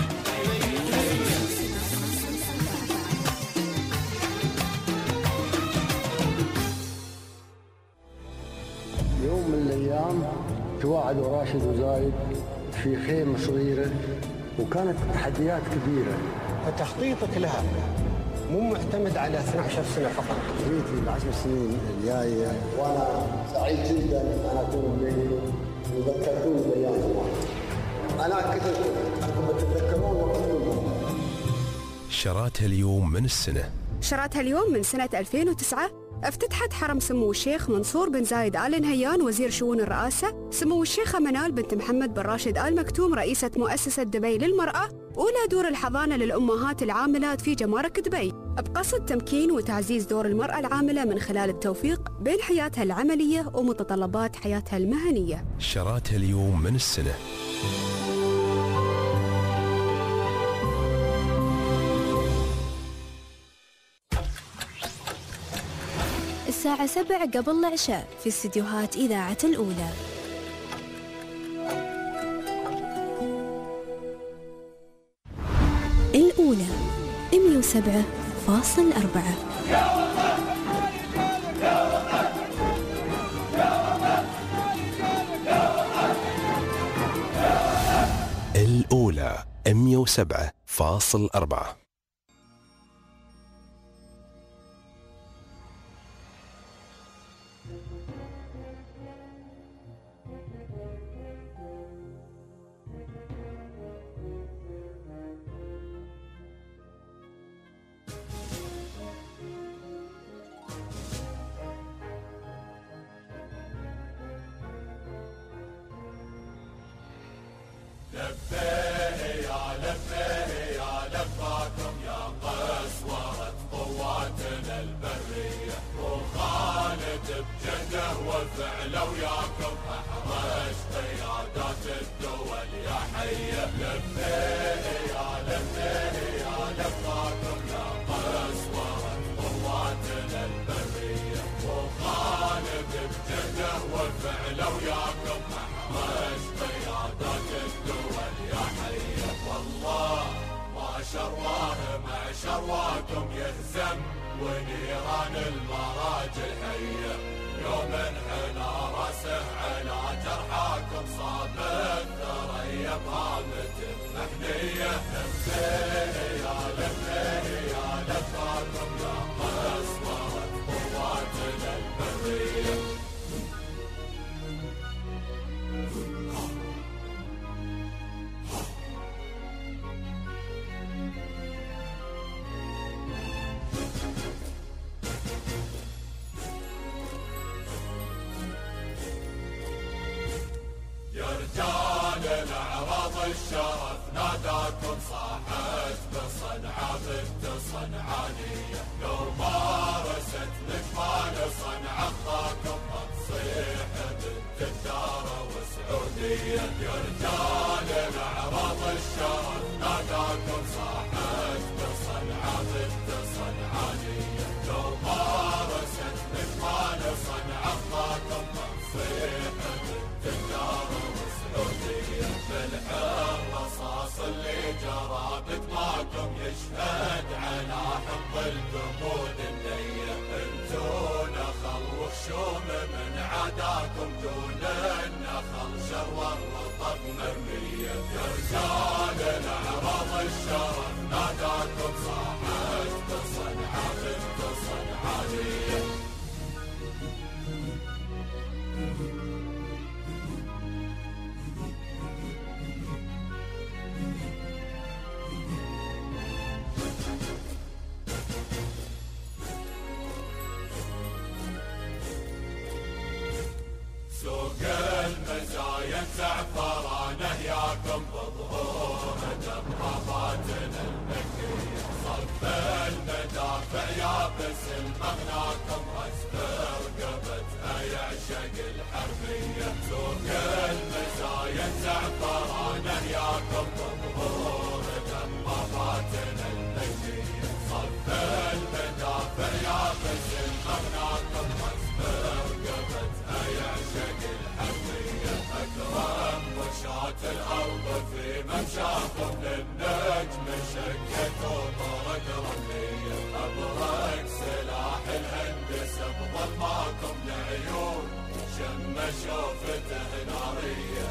يوم من الأيام تواعدوا راشد وزايد في خيمة صغيرة وكانت تحديات كبيرة. فتخطيطك لها مو معتمد على 12 سنة فقط. بيتي ال10 سنين الجاية وأنا سعيد جدا أن أكون بيني وذكرتوني بأيام زمان. أنا كنت بتتذكرون وقتكم. شراتها اليوم من السنة. شراتها اليوم من سنة 2009 افتتحت حرم سمو الشيخ منصور بن زايد آل نهيان وزير شؤون الرئاسة، سمو الشيخة منال بنت محمد بن راشد آل مكتوم رئيسة مؤسسة دبي للمرأة، أولى دور الحضانة للأمهات العاملات في جمارك دبي، بقصد تمكين وتعزيز دور المرأة العاملة من خلال التوفيق بين حياتها العملية ومتطلبات حياتها المهنية. شراتها اليوم من السنة. الساعة 7 قبل العشاء في استديوهات إذاعة الأولى. الأولى 107.4. الأولى 107.4. شرواكم يهزم ونيران المراجل حية يوم انحنى راسه على جرحاكم صاب الثريا بهامة محنية. لبيه يا لبيه يا لباكم يا قسوة قواتنا البرية. الأعراض الشرف ناداكم صاحت بصنعاء بنت صنعانية لو مارست نجمان صنعاء خاكم تصيح بنت الدار وسعودية يا رجال الأعراض الشرف ناداكم صاحت بصنعاء بنت صنعانية لو مارست نجمان صنعاء خاكم تصيح بنت الدار وسعودية بالحر رصاص اللي جرى بدماكم يشهد على حب الجمود النية انتو نخل وخشوم من عداكم دون النخل شروى الرطب مرمية يا رجال الأعراض الشرف ناداكم صاحت بصنعاء بنت صنعانية سوق المزايا زعفرانه ياكم بظهور دباباتنا المكية صف المدافع يابس المغناكم رسم رقبتها يعشق الحربية سوق المزايا زعفرانه ياكم بظهور دباباتنا المكية صف المدافع يابس المغناكم رسم رقبتها يعشق الحربية أكرم وشاة الأرض في ممشاكم للنجم شكت وطرق رملية أبرق سلاح الهندسة بظلماكم لعيون شم شوفته نارية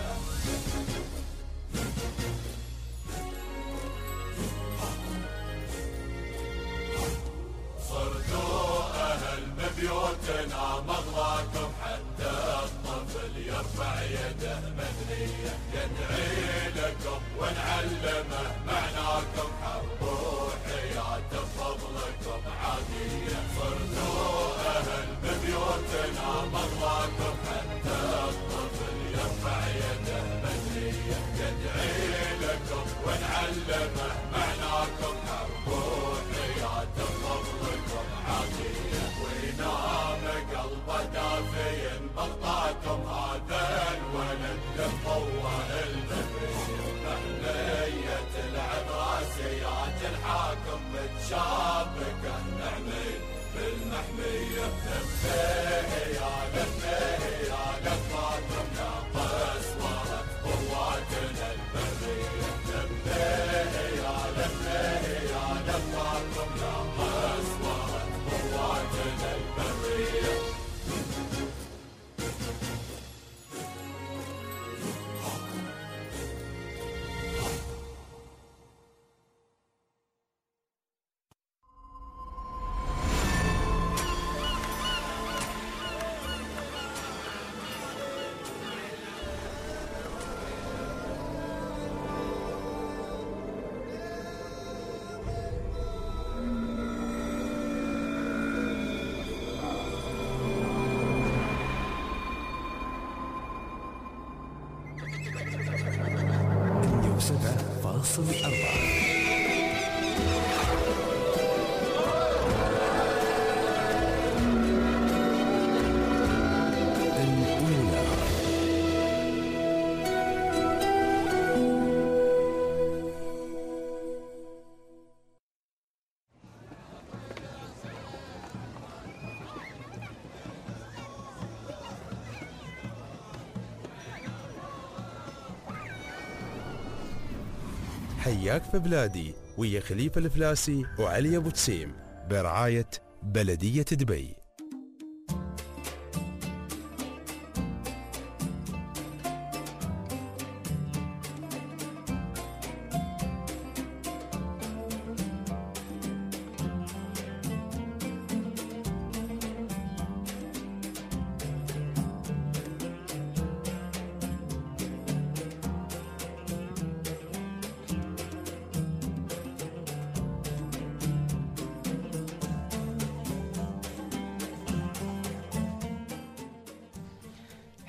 صرتوا أهل ببيوتنا مغلاكم حتى الطفل يرفع يده مدنية يدعي لكم ونعلمه معناكم حرب وحياة بفضلكم عادية صرتوا أهل ببيوتنا مغلاكم حتى الطفل يرفع يده مدنية يدعي لكم ونعلمه معناكم حرب وحياة بفضلكم عادية وينام قلبه دافي بغطاكم هذا الولد للقوة البرية محلية العباسيات الحاكم متشابكة نعمي بالمحمية لفيه يا لفيه يا لفاكم ناقص ورد قواتنا البرية لفيه يا لفيه يا لفاكم ناقص ورد قواتنا البرية حياك في بلادي ويا خليفة الفلاسي وعلي أبو تسيم برعاية بلدية دبي.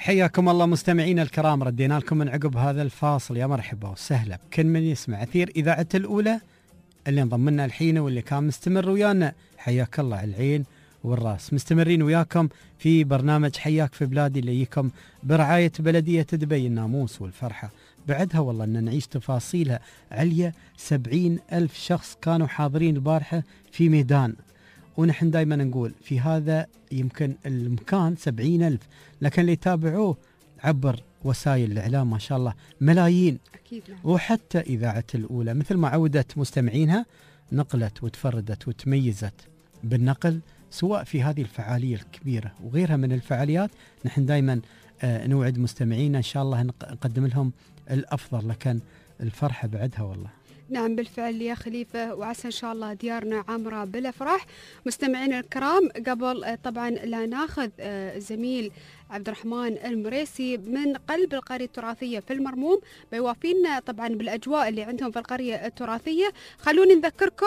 حياكم الله مستمعينا الكرام، ردينا لكم من عقب هذا الفاصل. يا مرحبا وسهلا بكل من يسمع أثير إذاعة الأولى اللي انضم لنا الحين واللي كان مستمر ويانا. حياك الله على العين والراس. مستمرين وياكم في برنامج حياك في بلادي اللي يجيكم برعاية بلدية دبي. الناموس والفرحة بعدها والله أن نعيش تفاصيلها عليا. 70,000 شخص كانوا حاضرين البارحة في ميدان، ونحن دائما نقول في هذا يمكن المكان 70,000، لكن اللي يتابعوه عبر وسائل الإعلام ما شاء الله ملايين. أكيد. وحتى إذاعة الأولى مثل ما عودت مستمعينها نقلت وتفردت وتميزت بالنقل، سواء في هذه الفعالية الكبيرة وغيرها من الفعاليات. نحن دائما نوعد مستمعينا إن شاء الله نقدم لهم الأفضل، لكن الفرحة بعدها والله. نعم بالفعل يا خليفة، وعسى إن شاء الله ديارنا عامرة بالأفراح. مستمعينا الكرام، قبل طبعا لا ناخذ الزميل عبد الرحمن المريسي من قلب القرية التراثية في المرموم بيوافينا طبعا بالأجواء اللي عندهم في القرية التراثية، خلوني نذكركم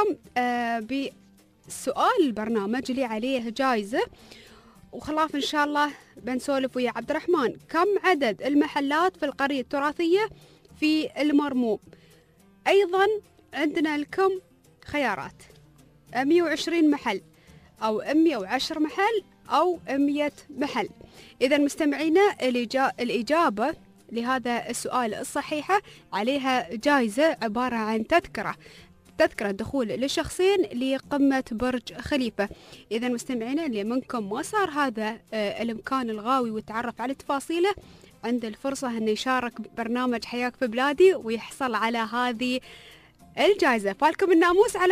بسؤال البرنامج اللي عليه جائزة، وخلاف إن شاء الله بنسولف ويا عبد الرحمن. كم عدد المحلات في القرية التراثية في المرموم؟ أيضا عندنا لكم خيارات: 120 محل أو 110 محل أو 100 محل. إذا مستمعينا الإجابة لهذا السؤال الصحيحة عليها جائزة عبارة عن تذكرة دخول لشخصين لقمة برج خليفة. إذا مستمعينا اللي منكم ما صار هذا الإمكان الغاوي وتعرف على تفاصيله، عنده الفرصة أنه يشارك برنامج حياك في بلادي ويحصل على هذه الجائزة. فالكم الناموس على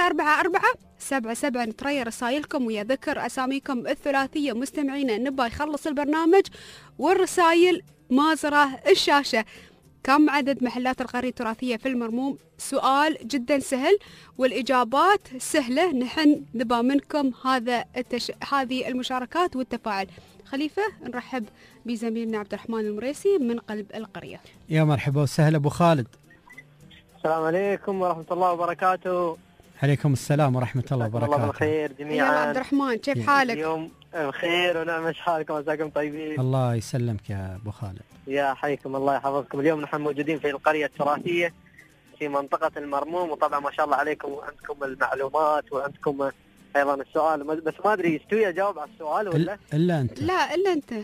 4477 نتريى رسائلكم ويا ذكر أساميكم الثلاثية. مستمعينا نبغى يخلص البرنامج والرسائل مازرة الشاشة. كم عدد محلات القرية التراثية في المرموم؟ سؤال جدا سهل والإجابات سهلة. نحن نبغى منكم هذه المشاركات والتفاعل. خليفة، نرحب بزميلنا عبد الرحمن المريسي من قلب القرية. يا مرحبا وسهلا أبو خالد. السلام عليكم ورحمة الله وبركاته. عليكم السلام ورحمة الله وبركاته. الله بالخير جميعا. يا عبد الرحمن كيف حالك؟ اليوم بخير ونعم، ايش حالكم؟ مساكم طيبين. الله يسلمك يا أبو خالد. يا حيكم الله يحفظكم. اليوم نحن موجودين في القرية التراثية في منطقة المرموم، وطبعا ما شاء الله عليكم وعندكم المعلومات وعندكم أيضا السؤال، بس ما أدري يستوي أجاوب على السؤال ولا؟ إلا أنت. لا إلا أنت.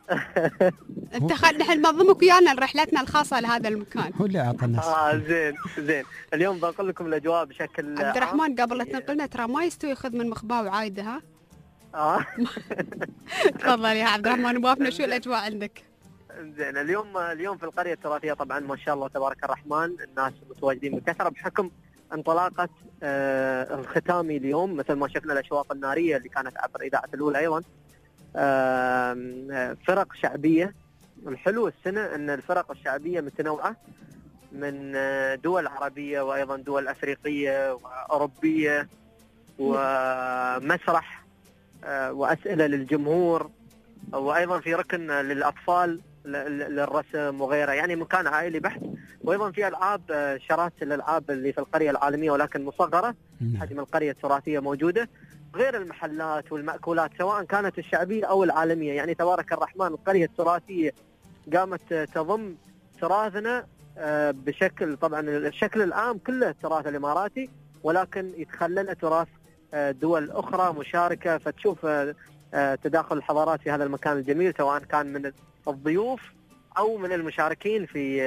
نحن ننظمك ويانا رحلتنا الخاصة لهذا المكان. هو اللي أعطانا. زين. اليوم بنقول لكم الأجواء بشكل عبد الرحمن قبل لا تنقلنا ترى ما يستوي ياخذ من مخباه وعايده. ها؟ تفضل يا عبد الرحمن، وافنا شو الأجواء عندك؟ زين. اليوم في القرية التراثية طبعا ما شاء الله تبارك الرحمن الناس متواجدين بكثرة بحكم انطلاقة الختامي اليوم، مثل ما شفنا الأشواط النارية اللي كانت عبر إذاعة الأولى. أيضا فرق شعبية. الحلو السنة أن الفرق الشعبية متنوعة من دول عربية وأيضا دول أفريقية وأوروبية، ومسرح وأسئلة للجمهور، وأيضا في ركن للأطفال للرسم وغيره، يعني مكان عائلي بحت. وأيضا في ألعاب شرات الألعاب اللي في القرية العالمية ولكن مصغرة حجم القرية التراثية موجودة، غير المحلات والمأكولات سواء كانت الشعبية أو العالمية. يعني تبارك الرحمن القرية التراثية قامت تضم تراثنا بشكل، طبعا الشكل العام كله التراث الإماراتي، ولكن يتخلل تراث دول أخرى مشاركة، فتشوف تداخل الحضارات في هذا المكان الجميل، سواء كان من الضيوف أو من المشاركين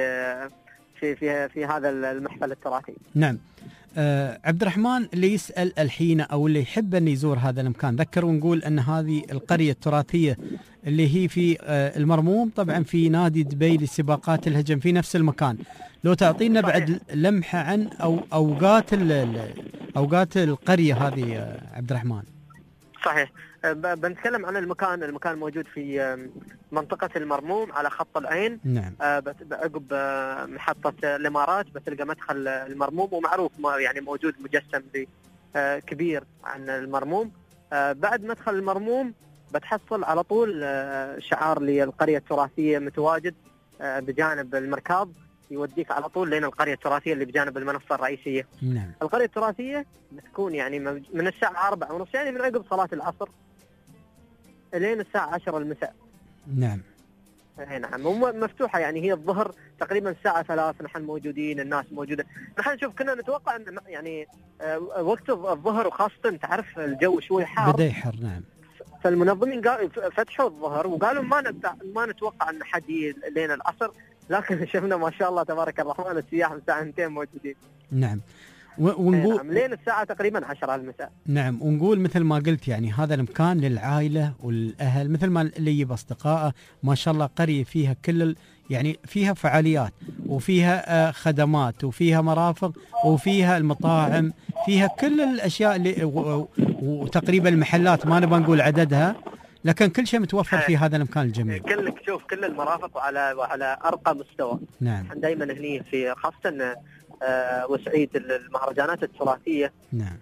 في هذا المحفل التراثي. نعم. عبد الرحمن، اللي يسأل الحين أو اللي يحب أن يزور هذا المكان، ذكر ونقول أن هذه القرية التراثية اللي هي في المرموم طبعا في نادي دبي لسباقات الهجم في نفس المكان. لو تعطينا بعد لمحة عن أوقات القرية هذه عبد الرحمن. صحيح. بنتكلم عن المكان موجود في منطقة المرموم على خط العين. نعم. عقب محطة الإمارات بتلقى مدخل المرموم، ومعروف يعني موجود مجسم كبير عن المرموم. بعد مدخل المرموم بتحصل على طول شعار للقرية التراثية متواجد بجانب المركاض، يوديك على طول لين القرية التراثية اللي بجانب المنصة الرئيسية. نعم. القرية التراثية بتكون يعني من الساعة 4:30، يعني من عقب صلاة العصر لين الساعة 10 المساء. نعم. اي نعم، مفتوحه يعني. هي الظهر تقريبا الساعه 3 نحن موجودين، الناس موجوده. نحن نشوف كنا نتوقع ان يعني وقت الظهر، وخاصه تعرف الجو شوي حار، بدا يحر. نعم. فالمنظمين فتحوا الظهر وقالوا ما نتوقع ان حد لين العصر، لكن شفنا ما شاء الله تبارك الرحمن السياح من الساعه 2 موجودين. نعم. ونقول نعم لين الساعه تقريبا 10 المساء. نعم، ونقول مثل ما قلت يعني هذا المكان للعائله والاهل، مثل ما اللي يجيب اصدقائه. ما شاء الله قريه فيها كل يعني فيها فعاليات وفيها خدمات وفيها مرافق وفيها المطاعم، فيها كل الاشياء اللي وتقريبا المحلات ما نبغى نقول عددها، لكن كل شيء متوفر في هذا المكان الجميل. كلك شوف كل المرافق وعلى ارقى مستوى. نعم. دائما هني في خاصه وسعيد المهرجانات التراثيه. نعم.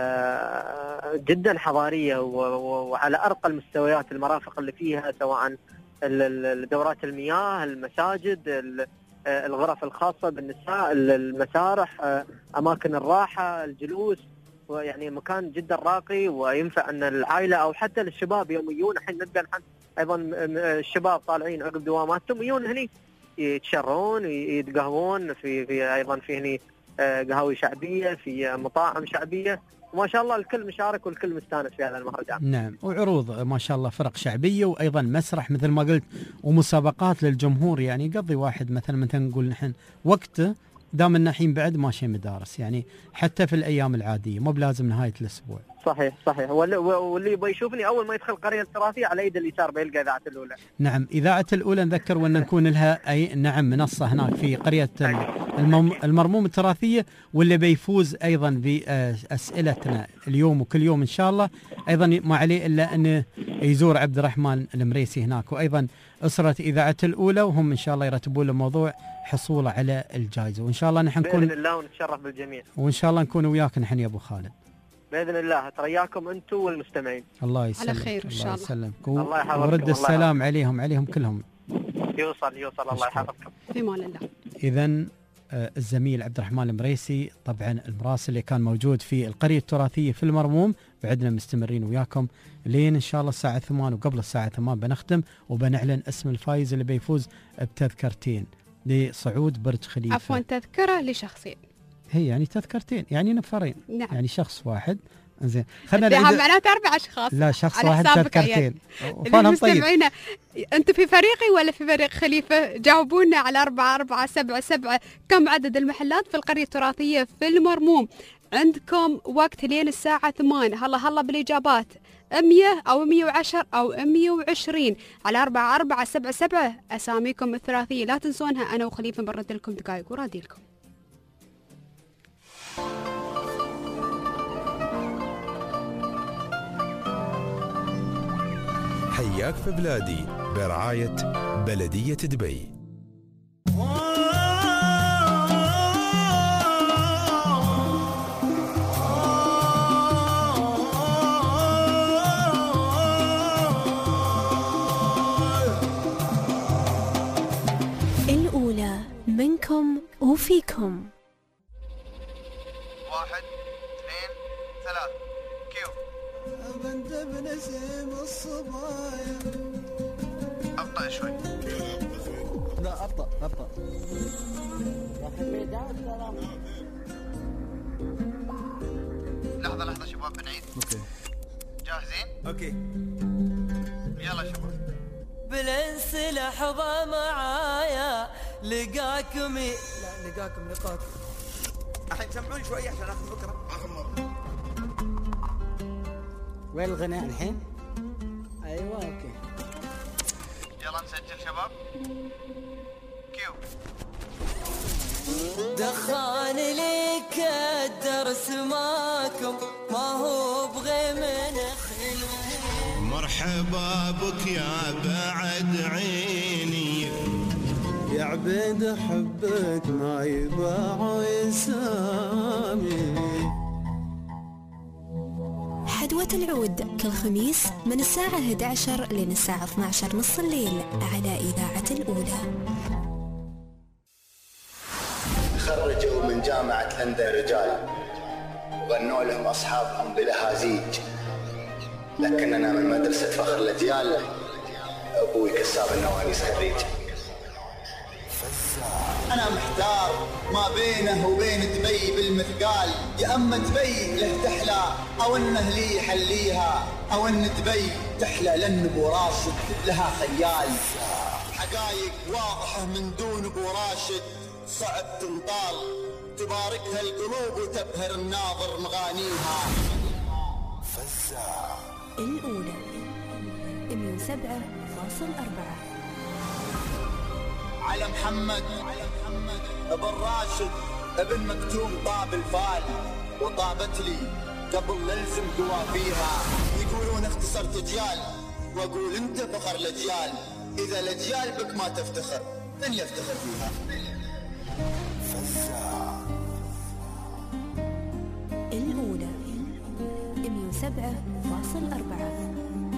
جدا حضاريه وعلى ارقى المستويات. المرافق اللي فيها سواء دورات المياه، المساجد، الغرف الخاصه بالنساء، المسارح، اماكن الراحه، الجلوس، ويعني مكان جدا راقي وينفع ان العائله او حتى للشباب يوميون. الحين نلقى ايضا الشباب طالعين عقب دواماتهم يجون هني يتشرون يتقهوون في ايضا في هني قهاوي شعبيه، في مطاعم شعبيه، وما شاء الله الكل مشارك والكل مستانس في هذا المهرجان. نعم، وعروض ما شاء الله فرق شعبيه، وايضا مسرح مثل ما قلت، ومسابقات للجمهور. يعني يقضي واحد مثلا نقول نحن وقته دام النحين بعد ماشي مدارس، يعني حتى في الايام العاديه مو بلازم نهايه الاسبوع. صحيح. واللي يبغى يشوفني اول ما يدخل القريه التراثيه على يد اليسار بيلقى اذاعه الاولى. نعم، اذاعه الاولى نذكر وان نكون لها اي نعم منصه هناك في قريه المرموم التراثيه، واللي بيفوز ايضا باسئلتنا اليوم وكل يوم ان شاء الله. ايضا ما عليه الا انه يزور عبد الرحمن المريسي هناك، وايضا اسره اذاعه الاولى، وهم ان شاء الله يرتبون له موضوع حصوله على الجائزه. وان شاء الله نحن نكون باذن الله ونتشرف بالجميع، وان شاء الله نكون وياك نحن يا ابو خالد باذن الله. ترياكم انتم والمستمعين. الله يسلمك. على خير ان شاء الله. يسلمك. الله يحفظكم. ورد السلام عليهم كلهم. يوصل الله يحفظكم. في مان الله. اذا الزميل عبد الرحمن المريسي طبعا المراسل اللي كان موجود في القريه التراثيه في المرموم، بعدنا مستمرين وياكم لين ان شاء الله الساعه 8، وقبل الساعه 8 بنختم وبنعلن اسم الفايز اللي بيفوز بتذكرتين لصعود برج خليفه. عفوا، تذكره لشخصين. هي يعني تذكرتين يعني نفرين. نعم. يعني شخص واحد. زين، خلينا نعيد. معناته 4 أشخاص. لا، شخص واحد تذكرتين. المستمعين انتم في فريقي ولا في فريق خليفه؟ جاوبونا على 4477 كم عدد المحلات في القريه التراثيه في المرموم. عندكم وقت لين الساعه 8. هلا بالاجابات 100 او 110 او 120 على 4477. اساميكم الثلاثيه لا تنسونها. انا وخليفه بنرد لكم دقائق ورادي لكم. حياك في بلادي برعاية بلدية دبي. الأولى منكم وفيكم. 1 2 3 كيو. بنت بنسيم الصبايا. ابطأ شوي. لا ابطأ. لحظة شباب بنعيد. اوكي. جاهزين؟ اوكي. يلا شباب. بالانس لحظة معايا لقاكم. لا لقاكم. الحين سمعوني شوي عشان اخذ فكرة. اخر مرة. وين الغناء الحين؟ ايوه اوكي. يلا نسجل شباب. كيو. دخان ليك الدرس ماكم ما هو بغي من خلوه. مرحبا بك يا بعد عيني يا عبيد حبك ما يباع يسامي. حدوة العود كل خميس من الساعة 11 لين الساعة 12 نص الليل على إذاعة الأولى. خرجوا من جامعة لندن رجال وغنوا لهم أصحابهم بلهازيج، لكننا من مدرسة فخر الأجيال ابوي كساب النوانيس خريج. أنا محتار ما بينه وبين دبي بالمثقال، يا أما دبي له تحلى أو إنه لي يحليها، أو إن دبي تحلى لأن أبو راشد لها خيال. حقايق واضحة من دون أبو راشد صعب تنطال، تباركها القلوب وتبهر الناظر مغانيها. فزاع الأولى 107.4 على محمد ابن راشد ابن مكتوم طاب الفال، وطابت لي قبل نلزم قوافيها. يقولون اختصرت اجيال واقول انت فخر الاجيال، اذا الاجيال بك ما تفتخر من يفتخر فيها؟ فزاع الأولى 107.4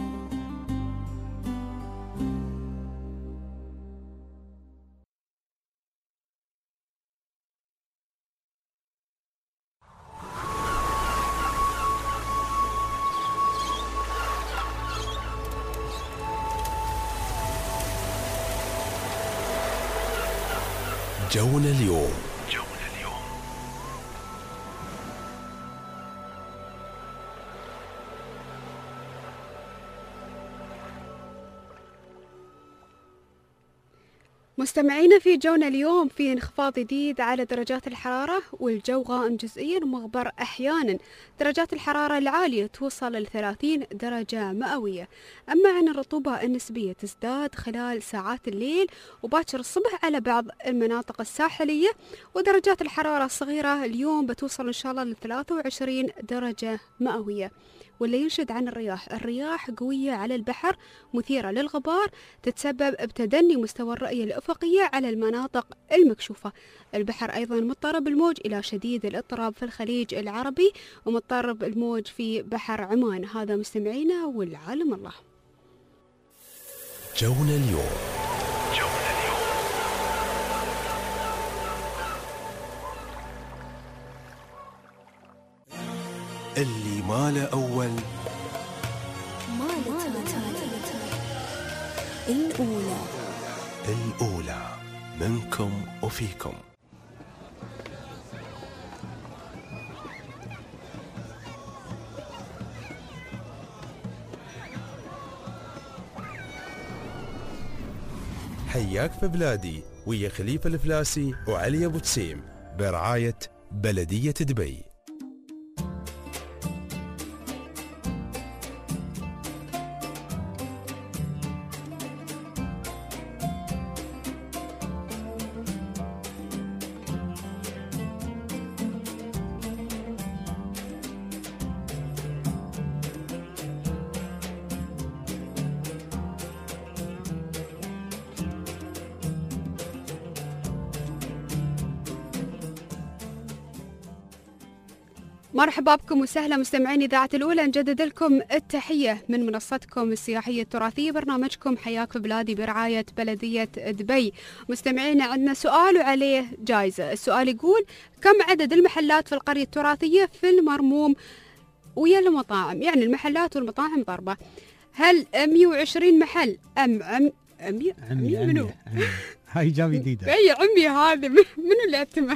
جونا اليوم. مستمعينا في جونا اليوم في انخفاض جديد على درجات الحرارة، والجو غائم جزئيا ومغبر أحيانا. درجات الحرارة العالية توصل ل 30 درجة مئوية. أما عن الرطوبة النسبية تزداد خلال ساعات الليل وباكر الصبح على بعض المناطق الساحلية، ودرجات الحرارة الصغيرة اليوم بتوصل إن شاء الله ل 23 درجة مئوية. واللي ينشد عن الرياح قوية على البحر مثيرة للغبار، تتسبب بتدني مستوى الرؤية الأفقية على المناطق المكشوفة. البحر أيضا مضطرب الموج إلى شديد الاضطراب في الخليج العربي، ومضطرب الموج في بحر عمان. هذا مستمعينا والعالم الله. جونا اليوم. اللي ماله أول ماله الأولى منكم وفيكم. حياك في بلادي ويا خليفة الفلاسي وعلي أبو تسيم برعاية بلدية دبي. مرحبا بكم وسهلا مستمعين إذاعة الأولى، نجدد لكم التحية من منصتكم السياحية التراثية، برنامجكم حياك في بلادي برعاية بلدية دبي. مستمعين عندنا سؤال وعليه جائزة. السؤال يقول: كم عدد المحلات في القرية التراثية في المرموم ويا المطاعم؟ يعني المحلات والمطاعم ضربة. هل 120 محل أم عمي منو؟ هاي إجابة جديدة. أي عمي هذه منو اللي أتمه؟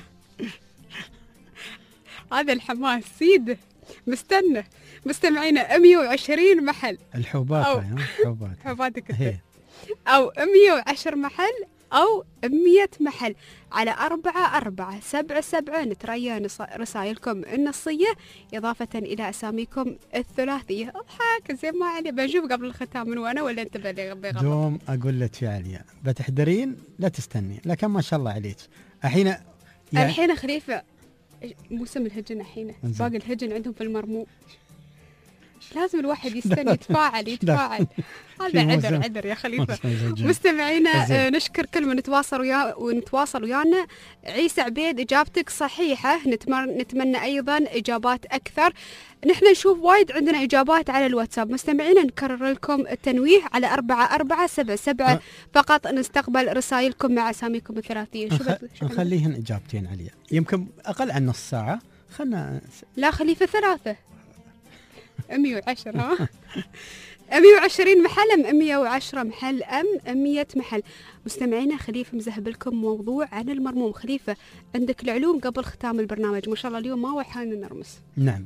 هذا الحماس سيده مستنى. مستمعينا 120 محل الحوبات حوباتك أو 110 محل أو 100 محل على 4477 نتريا رسائلكم النصية إضافة إلى أساميكم الثلاثية. أضحك زين ما علي. بنشوف قبل الختام من وأنا ولا أنت بغلط؟ دوم أقول لك يا عليا بتحضرين لا تستني، لكن ما شاء الله عليك. الحين خليفة موسم الهجن الحين، باقي الهجن عندهم في المرموم. لازم الواحد يستنى يتفاعل هذا عذر يا خليفة. مستمعينا نشكر كل من نتواصل ويانا. عيسى عبيد إجابتك صحيحة، نتمنى أيضا إجابات أكثر. نحن نشوف وايد عندنا إجابات على الواتساب. مستمعينا نكرر لكم التنويه على 4477 فقط، نستقبل رسائلكم مع أساميكم الثلاثية. نخليهن إجابتين عليا، يمكن أقل عن نص ساعة. لا خليفة 3 110. 120 محل أم 110 محل أم 100 محل. مستمعينا خليفة مزهب لكم موضوع عن المرموم. خليفة عندك العلوم قبل ختام البرنامج، ما شاء الله اليوم ما وحانا نرمس. نعم،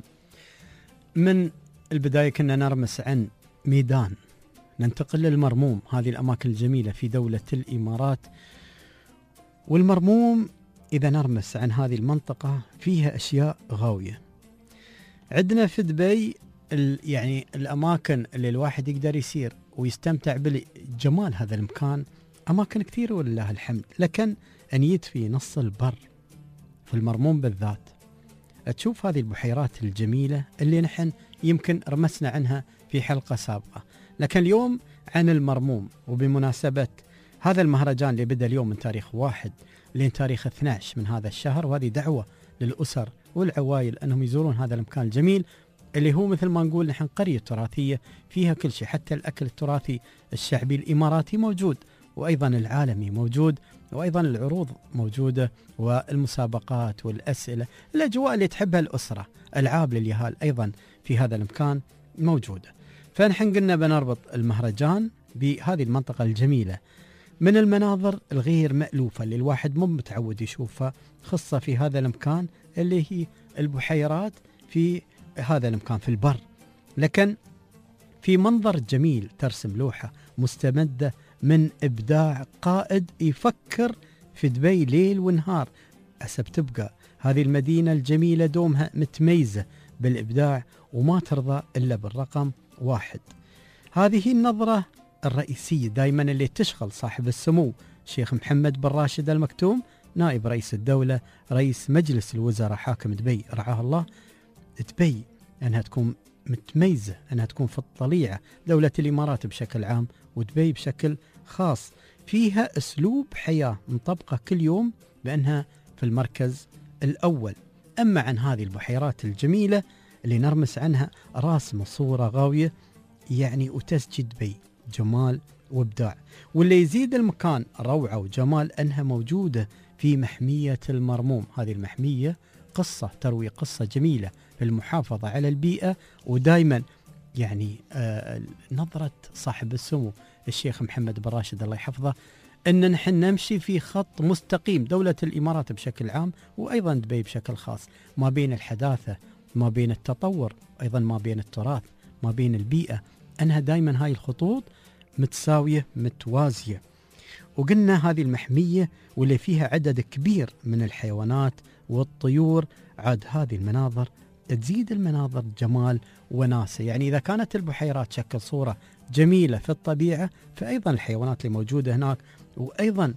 من البداية كنا نرمس عن ميدان، ننتقل للمرموم، هذه الأماكن الجميلة في دولة الإمارات. والمرموم إذا نرمس عن هذه المنطقة فيها أشياء غاوية. عندنا في دبي يعني الأماكن اللي الواحد يقدر يسير ويستمتع بجمال هذا المكان أماكن كثيرة ولله الحمد، لكن أن يدفي نص البر في المرموم بالذات تشوف هذه البحيرات الجميلة اللي نحن يمكن رمسنا عنها في حلقة سابقة. لكن اليوم عن المرموم، وبمناسبة هذا المهرجان اللي بدأ اليوم من تاريخ 1 لين تاريخ 12 من هذا الشهر، وهذه دعوة للأسر والعوائل أنهم يزورون هذا المكان الجميل اللي هو مثل ما نقول نحن قرية تراثية فيها كل شيء، حتى الأكل التراثي الشعبي الإماراتي موجود، وأيضا العالمي موجود، وأيضا العروض موجودة، والمسابقات والأسئلة، الأجواء اللي تحبها الأسرة، ألعاب لليهال أيضا في هذا المكان موجودة. فنحن قلنا بنربط المهرجان بهذه المنطقة الجميلة من المناظر الغير مألوفة اللي الواحد مو متعود يشوفها، خاصة في هذا المكان اللي هي البحيرات في هذا المكان في البر، لكن في منظر جميل ترسم لوحة مستمدة من إبداع قائد يفكر في دبي ليل ونهار حسب تبقى هذه المدينة الجميلة دومها متميزة بالإبداع وما ترضى إلا بالرقم 1. هذه النظرة الرئيسية دائما اللي تشغل صاحب السمو الشيخ محمد بن راشد المكتوم نائب رئيس الدولة رئيس مجلس الوزراء حاكم دبي رعاه الله. دبي أنها تكون متميزة، أنها تكون في الطليعة، دولة الإمارات بشكل عام ودبي بشكل خاص فيها أسلوب حياة مطبقة كل يوم بأنها في المركز الأول. أما عن هذه البحيرات الجميلة اللي نرمس عنها راسم صورة غاوية يعني وتسجد دبي جمال وابداع، واللي يزيد المكان روعة وجمال أنها موجودة في محمية المرموم. هذه المحمية قصة تروي قصة جميلة في المحافظة على البيئة، ودائما يعني نظرة صاحب السمو الشيخ محمد بن راشد الله يحفظه أن نحن نمشي في خط مستقيم، دولة الإمارات بشكل عام وأيضا دبي بشكل خاص، ما بين الحداثة، ما بين التطور، أيضا ما بين التراث، ما بين البيئة، أنها دائما هاي الخطوط متساوية متوازية. وقلنا هذه المحمية واللي فيها عدد كبير من الحيوانات والطيور، عاد هذه المناظر تزيد المناظر جمال وناسة. يعني إذا كانت البحيرات تشكل صورة جميلة في الطبيعة، فأيضا الحيوانات اللي موجودة هناك وأيضا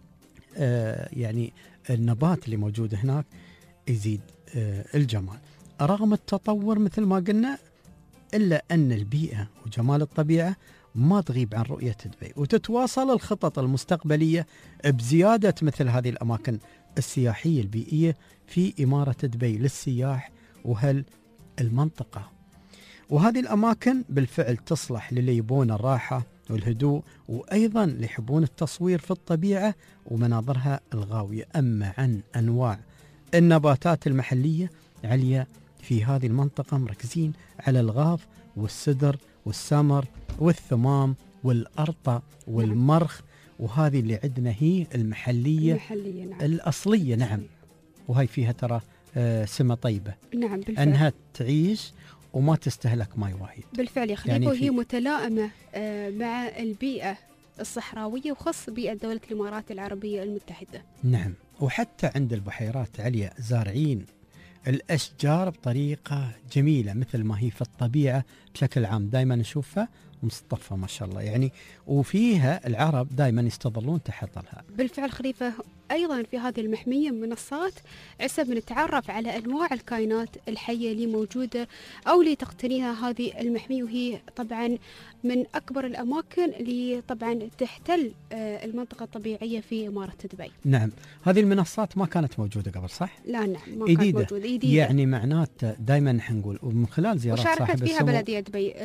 يعني النبات اللي موجود هناك يزيد الجمال. رغم التطور مثل ما قلنا إلا أن البيئة وجمال الطبيعة ما تغيب عن رؤية دبي، وتتواصل الخطط المستقبلية بزيادة مثل هذه الأماكن السياحية البيئية في إمارة دبي للسياح وهل المنطقة. وهذه الأماكن بالفعل تصلح للي يبون الراحة والهدوء، وأيضا اللي يحبون التصوير في الطبيعة ومناظرها الغاوية. أما عن أنواع النباتات المحلية عليا في هذه المنطقة مركزين على الغاف والسدر والسمر والثمام والأرطة والمرخ، وهذه اللي عندنا هي المحلية نعم. الأصلية نعم، وهي فيها ترى سمة طيبة نعم بالفعل. أنها تعيش وما تستهلك ماء وايد بالفعل يا خليفة، يعني وهي متلائمة مع البيئة الصحراوية وخاصة بيئة دولة الإمارات العربية المتحدة. نعم، وحتى عند البحيرات عليا زارعين الأشجار بطريقة جميلة مثل ما هي في الطبيعة بشكل عام، دائما نشوفها مصطفى ما شاء الله يعني، وفيها العرب دائما يستظلون تحت ظلها. بالفعل خليفة، أيضا في هذه المحمية منصات عسب نتعرف على أنواع الكائنات الحية اللي موجودة أو اللي تقتنيها هذه المحمية، وهي طبعا من أكبر الأماكن اللي طبعا تحتل المنطقة الطبيعية في إمارة دبي. نعم، هذه المنصات ما كانت موجودة قبل صح؟ لا نعم ما كانت موجودة، جديدة. يعني معناته دائما نحن ومن خلال زيارات صاحب السمو وشاركت فيها بلدية دبي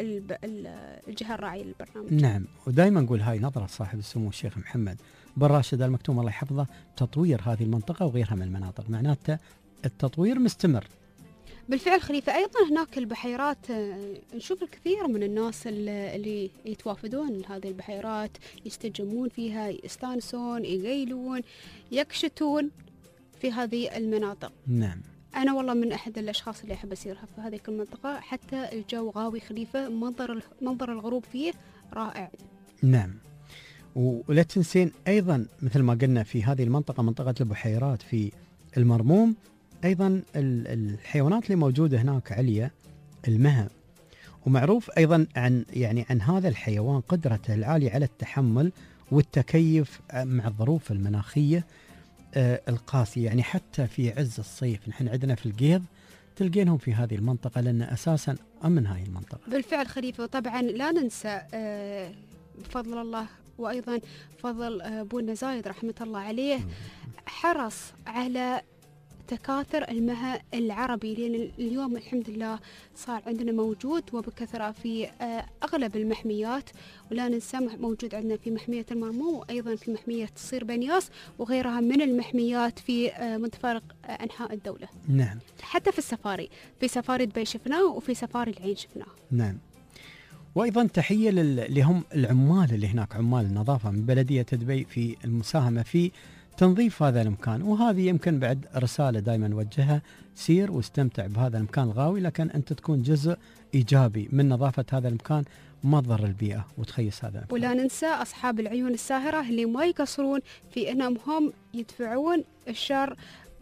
الجهة الراعية للبرنامج. نعم، ودائما نقول هاي نظرة صاحب السمو الشيخ محمد بن راشد المكتوم الله يحفظه تطوير هذه المنطقة وغيرها من المناطق، معناته التطوير مستمر. بالفعل خليفة. أيضا هناك البحيرات نشوف الكثير من الناس اللي يتوافدون هذه البحيرات، يستجمون فيها، يستانسون، يقيلون، يكشتون في هذه المناطق. نعم. أنا والله من أحد الأشخاص اللي أحب أسيرها في هذه المنطقة، حتى الجو غاوي خليفة، منظر الغروب فيه رائع. نعم. ولا تنسين أيضا مثل ما قلنا في هذه المنطقة، منطقة البحيرات في المرموم، أيضا الحيوانات اللي موجودة هناك عليا المها، ومعروف أيضا عن هذا الحيوان قدرته العالية على التحمل والتكيف مع الظروف المناخية القاسية. يعني حتى في عز الصيف نحن عندنا في القيض تلقينهم في هذه المنطقة، لأن أساسا أمن هذه المنطقة. بالفعل خليفة. وطبعا لا ننسى بفضل الله وأيضا فضل أبونا زايد رحمة الله عليه، حرص على تكاثر المها العربي، لأن اليوم الحمد لله صار عندنا موجود وبكثرة في أغلب المحميات، ولا ننسى موجود عندنا في محمية المرموم، وأيضا في محمية صير بنياس وغيرها من المحميات في متفارق أنحاء الدولة. نعم. حتى في السفاري، في سفاري دبي شفناه، وفي سفاري العين شفناه. نعم. وأيضا تحية لهم العمال اللي هناك، عمال النظافة من بلدية دبي في المساهمة في تنظيف هذا المكان. وهذه يمكن بعد رسالة دائما نوجهها، سير واستمتع بهذا المكان الغاوي، لكن أنت تكون جزء إيجابي من نظافة هذا المكان، ما تضر البيئة وتخيس هذا المكان. ولا ننسى أصحاب العيون الساهرة اللي ما يقصرون في أنهم هم يدفعون الشر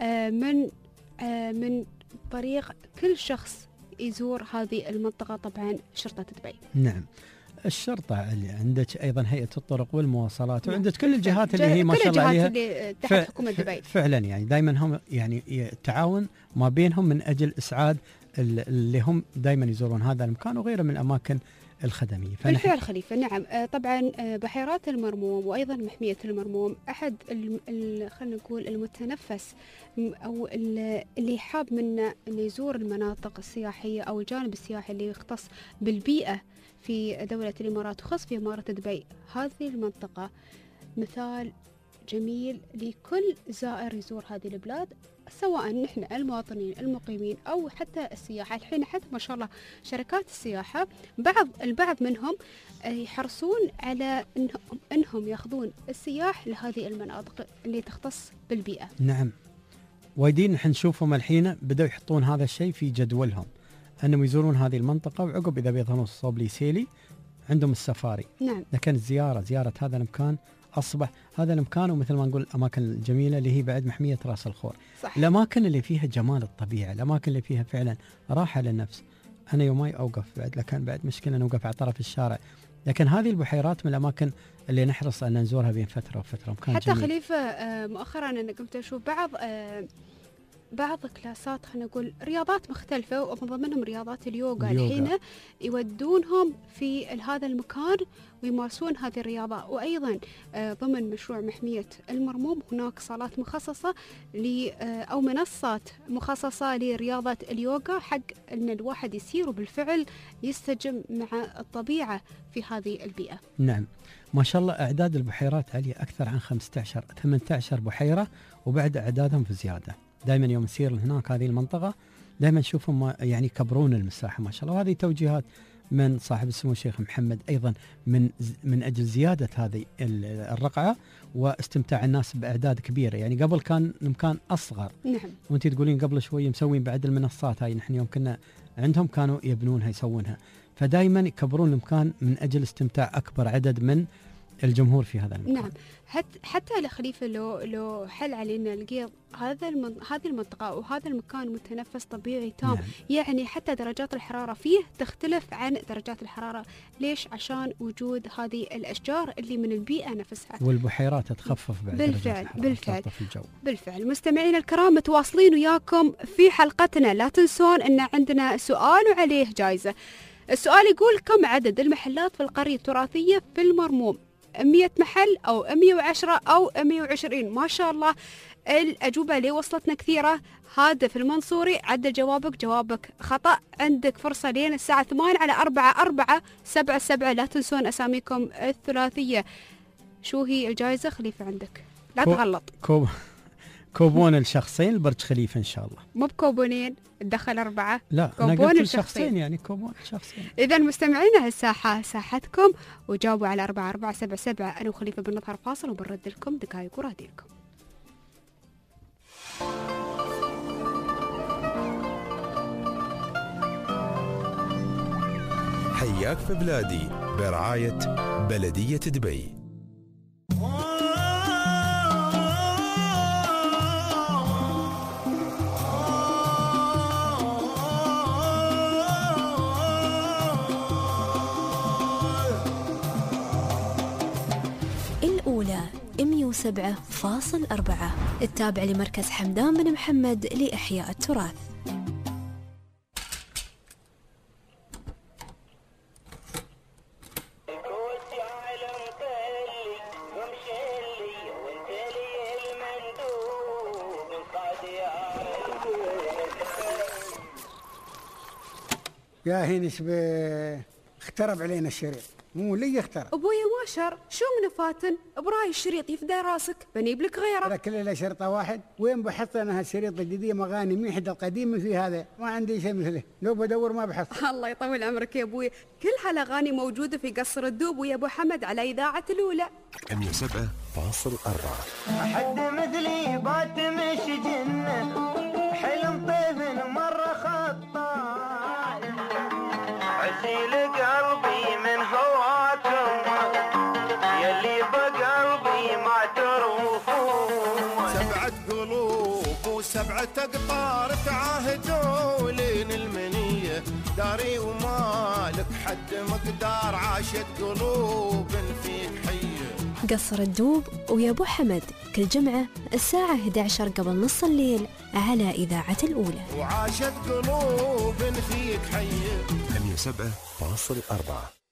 من طريق كل شخص يزور هذه المنطقة، طبعا شرطة دبي. نعم. الشرطة اللي عندك أيضا هيئة الطرق والمواصلات، وعندك كل الجهات اللي هي ما شاء الله عليها اللي تحت حكومة دبي. فعلا يعني دائما هم يعني التعاون ما بينهم من أجل إسعاد اللي هم دائما يزورون هذا المكان وغيره من الأماكن الخدمية. بالفعل خليفة. نعم. طبعا بحيرات المرموم وأيضا محمية المرموم أحد خلينا نقول المتنفس أو اللي حاب منا أن يزور المناطق السياحية أو الجانب السياحي اللي يختص بالبيئة في دولة الإمارات، وخاص في إمارة دبي. هذه المنطقة مثال جميل لكل زائر يزور هذه البلاد، سواء نحن المواطنين المقيمين أو حتى السياحة. الحين حتى ما شاء الله شركات السياحة البعض منهم يحرصون على أنهم يأخذون السياح لهذه المناطق اللي تختص بالبيئة. نعم. وايدين نحن نشوفهم الحين بدأوا يحطون هذا الشيء في جدولهم، أنهم يزورون هذه المنطقة، وعقب إذا بيظهرون صوب ليسيلي عندهم السفاري. نعم. لكن زيارة هذا المكان أصبح هذا المكان، ومثل ما نقول الأماكن الجميلة اللي هي بعد محمية راس الخور. صح. الأماكن اللي فيها جمال الطبيعة، الأماكن اللي فيها فعلا راحة للنفس. أنا يوماي أوقف بعد بعد مشكلة نوقف على طرف الشارع، لكن هذه البحيرات من الأماكن اللي نحرص أن نزورها بين فترة وفترة. مكان حتى جميل. خليفة مؤخرا أنا قمت أشوف بعض كلاسات، خلينا نقول رياضات مختلفة، ومن ضمنهم رياضات اليوغا. الحين يودونهم في هذا المكان ويمارسون هذه الرياضة. وأيضا ضمن مشروع محمية المرموم هناك صالات مخصصة أو منصات مخصصة لرياضة اليوغا، حق أن الواحد يسير وبالفعل يستجم مع الطبيعة في هذه البيئة. نعم. ما شاء الله أعداد البحيرات عليه أكثر عن 18 بحيرة، وبعد أعدادهم في زيادة. دائما يوم نسير هناك هذه المنطقة دائما نشوفهم يعني يكبرون المساحة ما شاء الله. وهذه توجيهات من صاحب السمو الشيخ محمد أيضا من أجل زيادة هذه الرقعة واستمتاع الناس بأعداد كبيرة. يعني قبل كان المكان أصغر. نعم. وانت تقولين قبل شوي مسوين بعد المنصات هاي، نحن يوم كنا عندهم كانوا يبنونها يسوونها، فدائما يكبرون المكان من أجل استمتاع أكبر عدد من الجمهور في هذا المكان. نعم. حتى لخليفة لو حل علينا القيض هذه المنطقة وهذا المكان متنفس طبيعي تام. نعم. يعني حتى درجات الحرارة فيه تختلف عن درجات الحرارة. ليش؟ عشان وجود هذه الأشجار اللي من البيئة نفسها، والبحيرات تخفف بعد بالفعل. مستمعين الكرام، متواصلين وياكم في حلقتنا. لا تنسون أن عندنا سؤال وعليه جائزة. السؤال يقول: كم عدد المحلات في القرية التراثية في المرموم؟ 100 محل أو 110 أو 120؟ ما شاء الله الأجوبة اللي وصلتنا كثيرة. هادف المنصوري، عدل جوابك خطأ. عندك فرصة لين الساعة 8 على 4477. لا تنسون أساميكم الثلاثية. شو هي الجائزة خليفة عندك؟ لا تغلط. كوبون الشخصين البرج خليفة إن شاء الله. مو بكوبونين تدخل 4. لا أنا قلت الشخصين يعني كوبون الشخصين. إذا مستمعينا الساحة ساحتكم وجاوبوا على 4477. أنا وخليفة بنظهر فاصل وبنرد لكم دقائق وراديلكم. حياك في بلادي برعاية بلدية دبي. الأولى 107.4 التابع لمركز حمدان بن محمد لإحياء التراث. يا هينش اخترب علينا الشريط، مو لي اخترب. ابويا ما شر، شو من فاتن؟ براي الشريط يفدى راسك، بنيب لك غيره. هذا كله شرطه واحد، وين بحط انا هالشريط الجديد مغاني مين حد القديم في هذا؟ ما عندي شيء مثله، لو بدور ما بحصل. الله يطول عمرك يا ابوي، كل هالاغاني موجوده في قصر الدوب ويا ابو حمد على اذاعه الاولى. 107.4. حد مثلي بات مش جنة، حلم طيف مرة خطاي، عسيل قلبي من هواكم يلي بقلبي ما تروفون. 7 قلوب و7 أقطار تعاهدوا لين المنية، داري ومالك حد مقدار، عاشت قلوب فيك حية. قصر الدوب ويا ابو حمد كل جمعة الساعة 11 قبل نص الليل على إذاعة الأولى. وعاشت قلوب فيك حية. 107.4.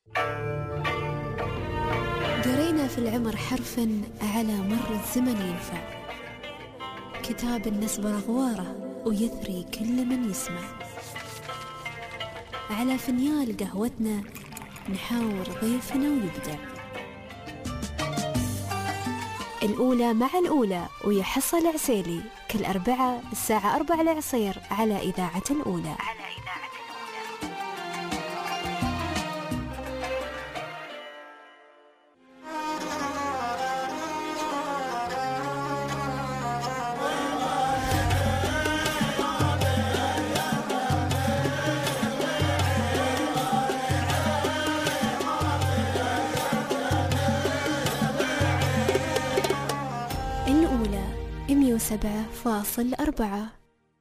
قرينا في العمر حرفا على مر الزمن ينفع، كتاب النسب رغواره ويثري كل من يسمع، على فنيال قهوتنا نحاور ضيفنا ويبدع. الأولى مع الأولى ويحصل العسيلي كل أربعة الساعة 4 العصير على إذاعة الأولى. الأولى 107.4.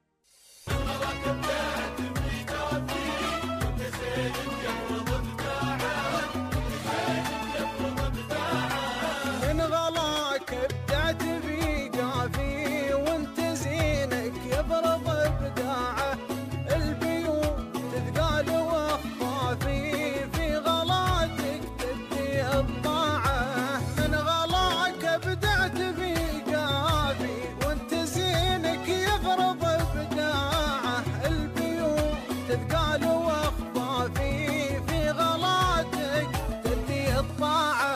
من غلاك ابدعت في قافي، وانت زينك يضرب ابداعه، البيوت تثقال واخفافي، في غلاتك تدي الطاعه. من غلاك ابدعت في قافي، وانت زينك يضرب ابداعه، البيوت تثقال واخفافي، في غلاتك تدي الطاعه.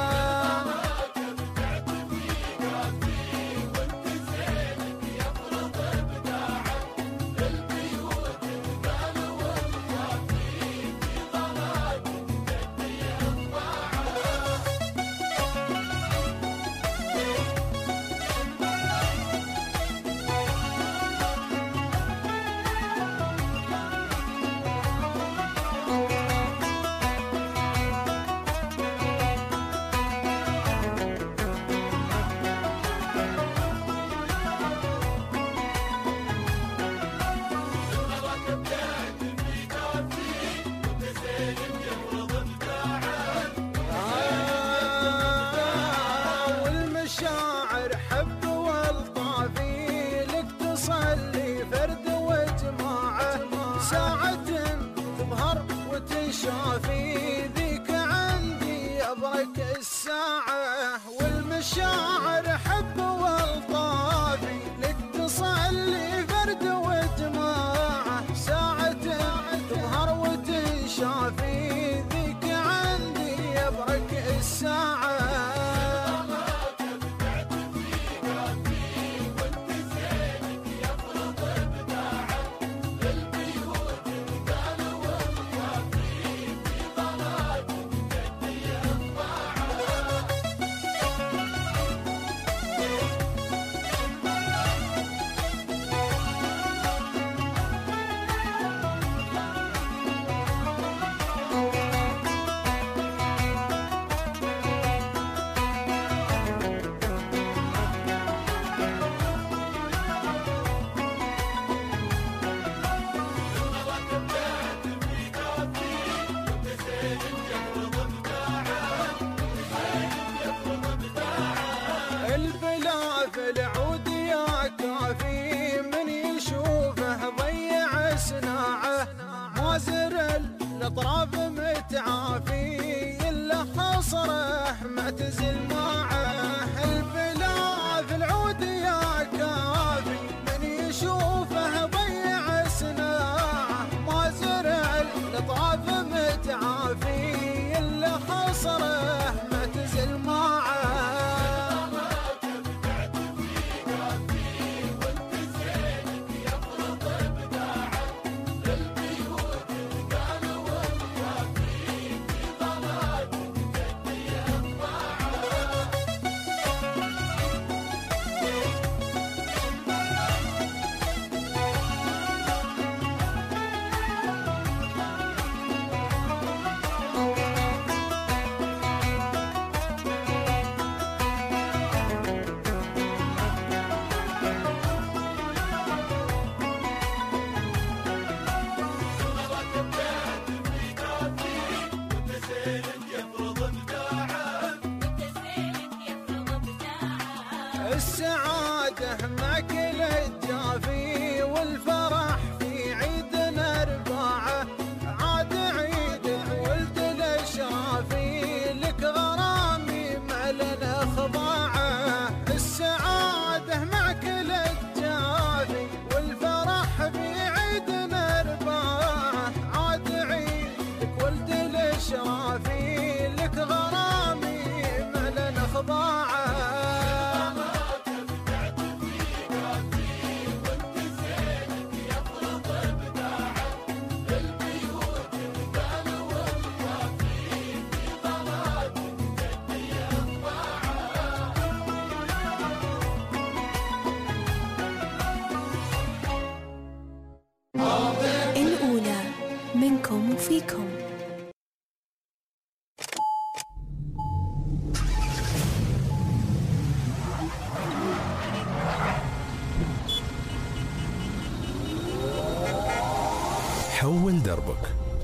والمشاعر حب والطافي، لك تصلي فرد وجماعة، ساعة تظهر وتنشافي، ذيك عندي أبرك الساعة. والمشاعر حب والطافي، لك تصلي فرد وجماعة، ساعة تظهر وتنشافي، ذيك عندي أبرك الساعة. السعادة مع كل الجافي والفرح في عيدنا أربعة عاد عيدك ولد الأشرافي لك غرامي معلن خضاعة السعادة مع كل الجافي والفرح في عيدنا أربعة عاد عيدك ولد الأشرافي لك غرامي معلن خضاعة الأولى منكم وفيكم. حول دربك.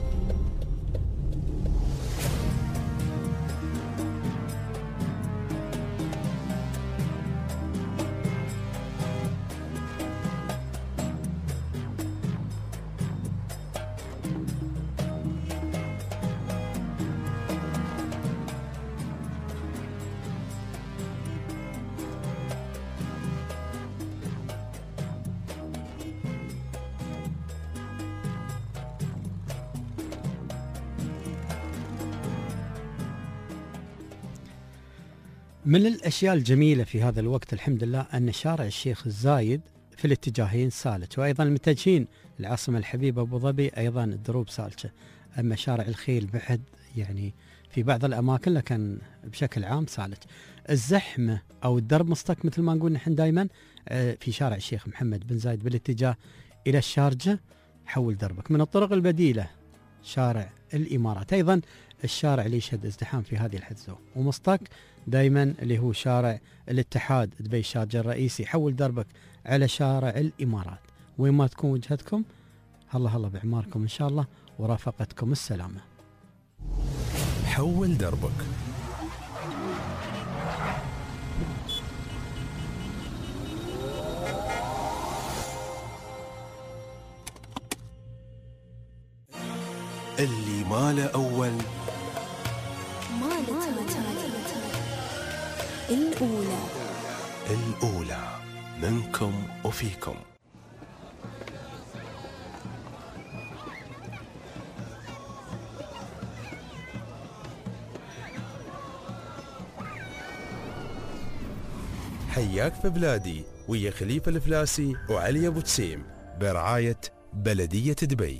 من الأشياء الجميلة في هذا الوقت الحمد لله أن شارع الشيخ الزايد في الاتجاهين سالك، وأيضا المتجهين العاصمة الحبيبة أبو ظبي أيضا الدروب سالكة. أما شارع الخيل بعد يعني في بعض الأماكن لكن بشكل عام سالك. الزحمة أو الدرب مصطك مثل ما نقول نحن دائما في شارع الشيخ محمد بن زايد بالاتجاه إلى الشارجة حول دربك. من الطرق البديلة شارع الإمارات، أيضا الشارع اللي يشهد ازدحام في هذه الحزة، ومصطك دائما اللي هو شارع الاتحاد دبي الشارجة الرئيسي حول دربك على شارع الإمارات. وين ما تكون وجهتكم هلا بعماركم إن شاء الله ورافقتكم السلامة. حول دربك. اللي ما له أول ما له تالي. الأولى منكم وفيكم. حياك في بلادي ويا خليفة الفلاسي وعلي أبو تسيم برعاية بلدية دبي.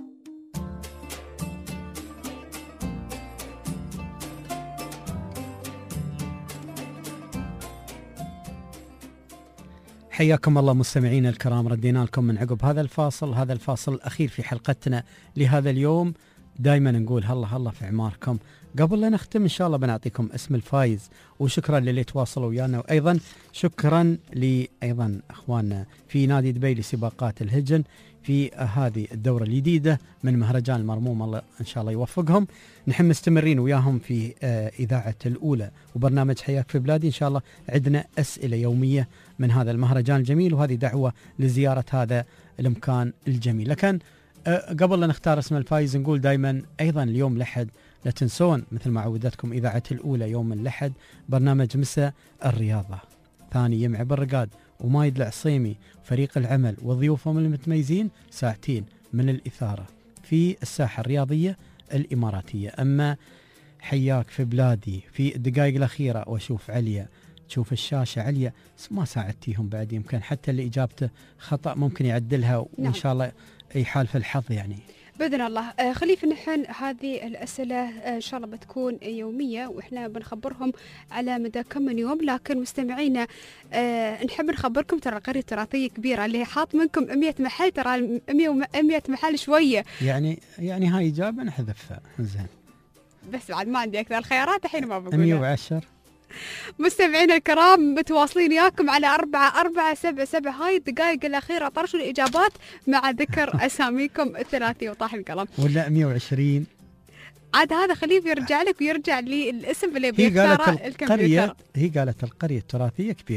حياكم الله مستمعينا الكرام، ردينا لكم من عقب هذا الفاصل الأخير في حلقتنا لهذا اليوم. دائما نقول هلا في عماركم. قبل لا نختم إن شاء الله بنعطيكم اسم الفايز، وشكرا للي تواصلوا ويانا، وأيضا شكرا لأيضا أخواننا في نادي دبي لسباقات الهجن في هذه الدورة الجديدة من مهرجان المرموم. الله إن شاء الله يوفقهم. نحن مستمرين وياهم في إذاعة الأولى وبرنامج حياك في بلادي. إن شاء الله عندنا أسئلة يومية من هذا المهرجان الجميل، وهذه دعوة لزيارة هذا المكان الجميل. لكن قبل لا نختار اسم الفايز نقول دائما أيضا اليوم الأحد لا تنسون مثل ما عودتكم إذاعة الأولى يوم الأحد برنامج مساء الرياضة، ثاني يمع بالرقاد ومايد العصيمي فريق العمل وضيوفهم المتميزين ساعتين من الإثارة في الساحة الرياضية الإماراتية. أما حياك في بلادي في الدقائق الأخيرة وأشوف عليا، تشوف الشاشة عليا ما ساعدتيهم بعد، يمكن حتى اللي إجابته خطأ ممكن يعدلها وإن شاء الله يحالف الحظ يعني بإذن الله. خليفة نحن هذه الأسئلة إن شاء الله بتكون يومية، وإحنا بنخبرهم على مدى كم من يوم. لكن مستمعينا نحب نخبركم ترى القرية التراثية كبيرة، اللي حاط منكم 100 محل، ترى 100 محل شوية يعني هاي إجابة نحذفها زين، بس بعد ما عندي أكثر الخيارات الحين ما بقولها. 110. مستمعينا الكرام متواصلين وياكم على 4477. هاي الدقائق الأخيرة طرشوا الإجابات مع ذكر أساميكم الثلاثية وطاح القلم. ولا 120 عاد هذا خليفة يرجع لك ويرجع لي الاسم اللي بيختاره الكمبيوتر. هي قالت القرية التراثية كبيرة،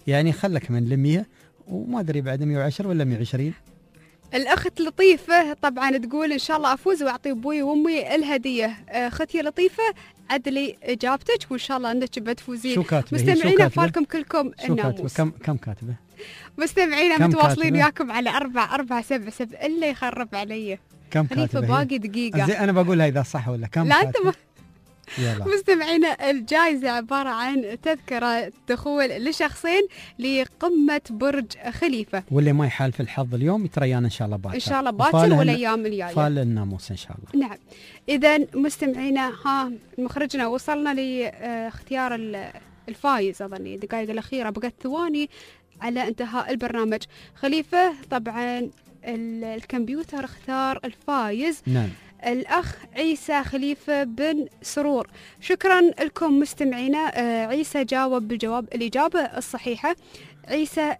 يعني خلك من 100 وما أدري بعد 110 ولا 120. الأخت لطيفة طبعا تقول إن شاء الله أفوز وأعطي أبوي وأمي الهدية. أختي لطيفة عدلي إجابتك وإن شاء الله أنك بتفوزين. شو كاتبة؟ مستمعينا فالكم كلكم شو الناموس. كاتبة؟ كم كاتبة؟ مستمعينا متواصلين وياكم على 4477 إلا يخرب علي. كم خليفة كاتبة؟ باقي دقيقة. زين أنا بقولها إذا صح ولا كم. لا أنت ما يلا. مستمعينا الجائزة عبارة عن تذكرة دخول لشخصين لقمة برج خليفة. واللي ما يحالف الحظ اليوم يتريان إن شاء الله باكر. إن شاء الله باكر والأيام الجاية. فال الناموس إن شاء الله. نعم. إذا مستمعينا مخرجنا وصلنا لاختيار الفايز. أظني الدقائق الأخيرة بقت ثواني على انتهاء البرنامج. خليفة طبعا الكمبيوتر اختار الفايز. نعم. الأخ عيسى خليفة بن سرور. شكرا لكم مستمعينا. عيسى جاوب بالجواب الإجابة الصحيحة. عيسى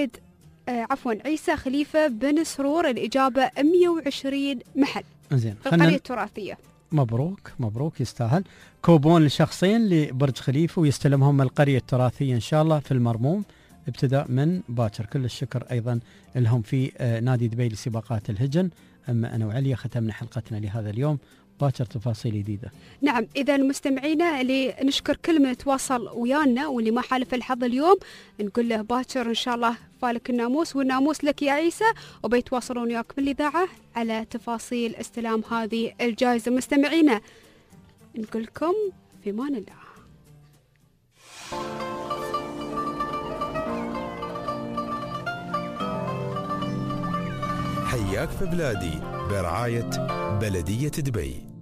خليفة بن سرور الإجابة 120 محل زين في القرية التراثية. مبروك يستاهل. كوبون لشخصين لبرج خليفة ويستلمهم من القرية التراثية إن شاء الله في المرموم ابتداء من باكر. كل الشكر أيضا لهم في نادي دبي لسباقات الهجن. أما أنا وعليا ختمنا حلقتنا لهذا اليوم. باكر تفاصيل جديدة. نعم. إذا مستمعينا اللي نشكر كل من تواصل ويانا واللي ما حالف الحظ اليوم نقول له باكر إن شاء الله فالك الناموس والناموس لك يا عيسى. وبيتواصلون وياك بالإذاعة على تفاصيل استلام هذه الجائزة. مستمعينا نقول لكم في أمان الله. حياك في بلادي برعاية بلدية دبي.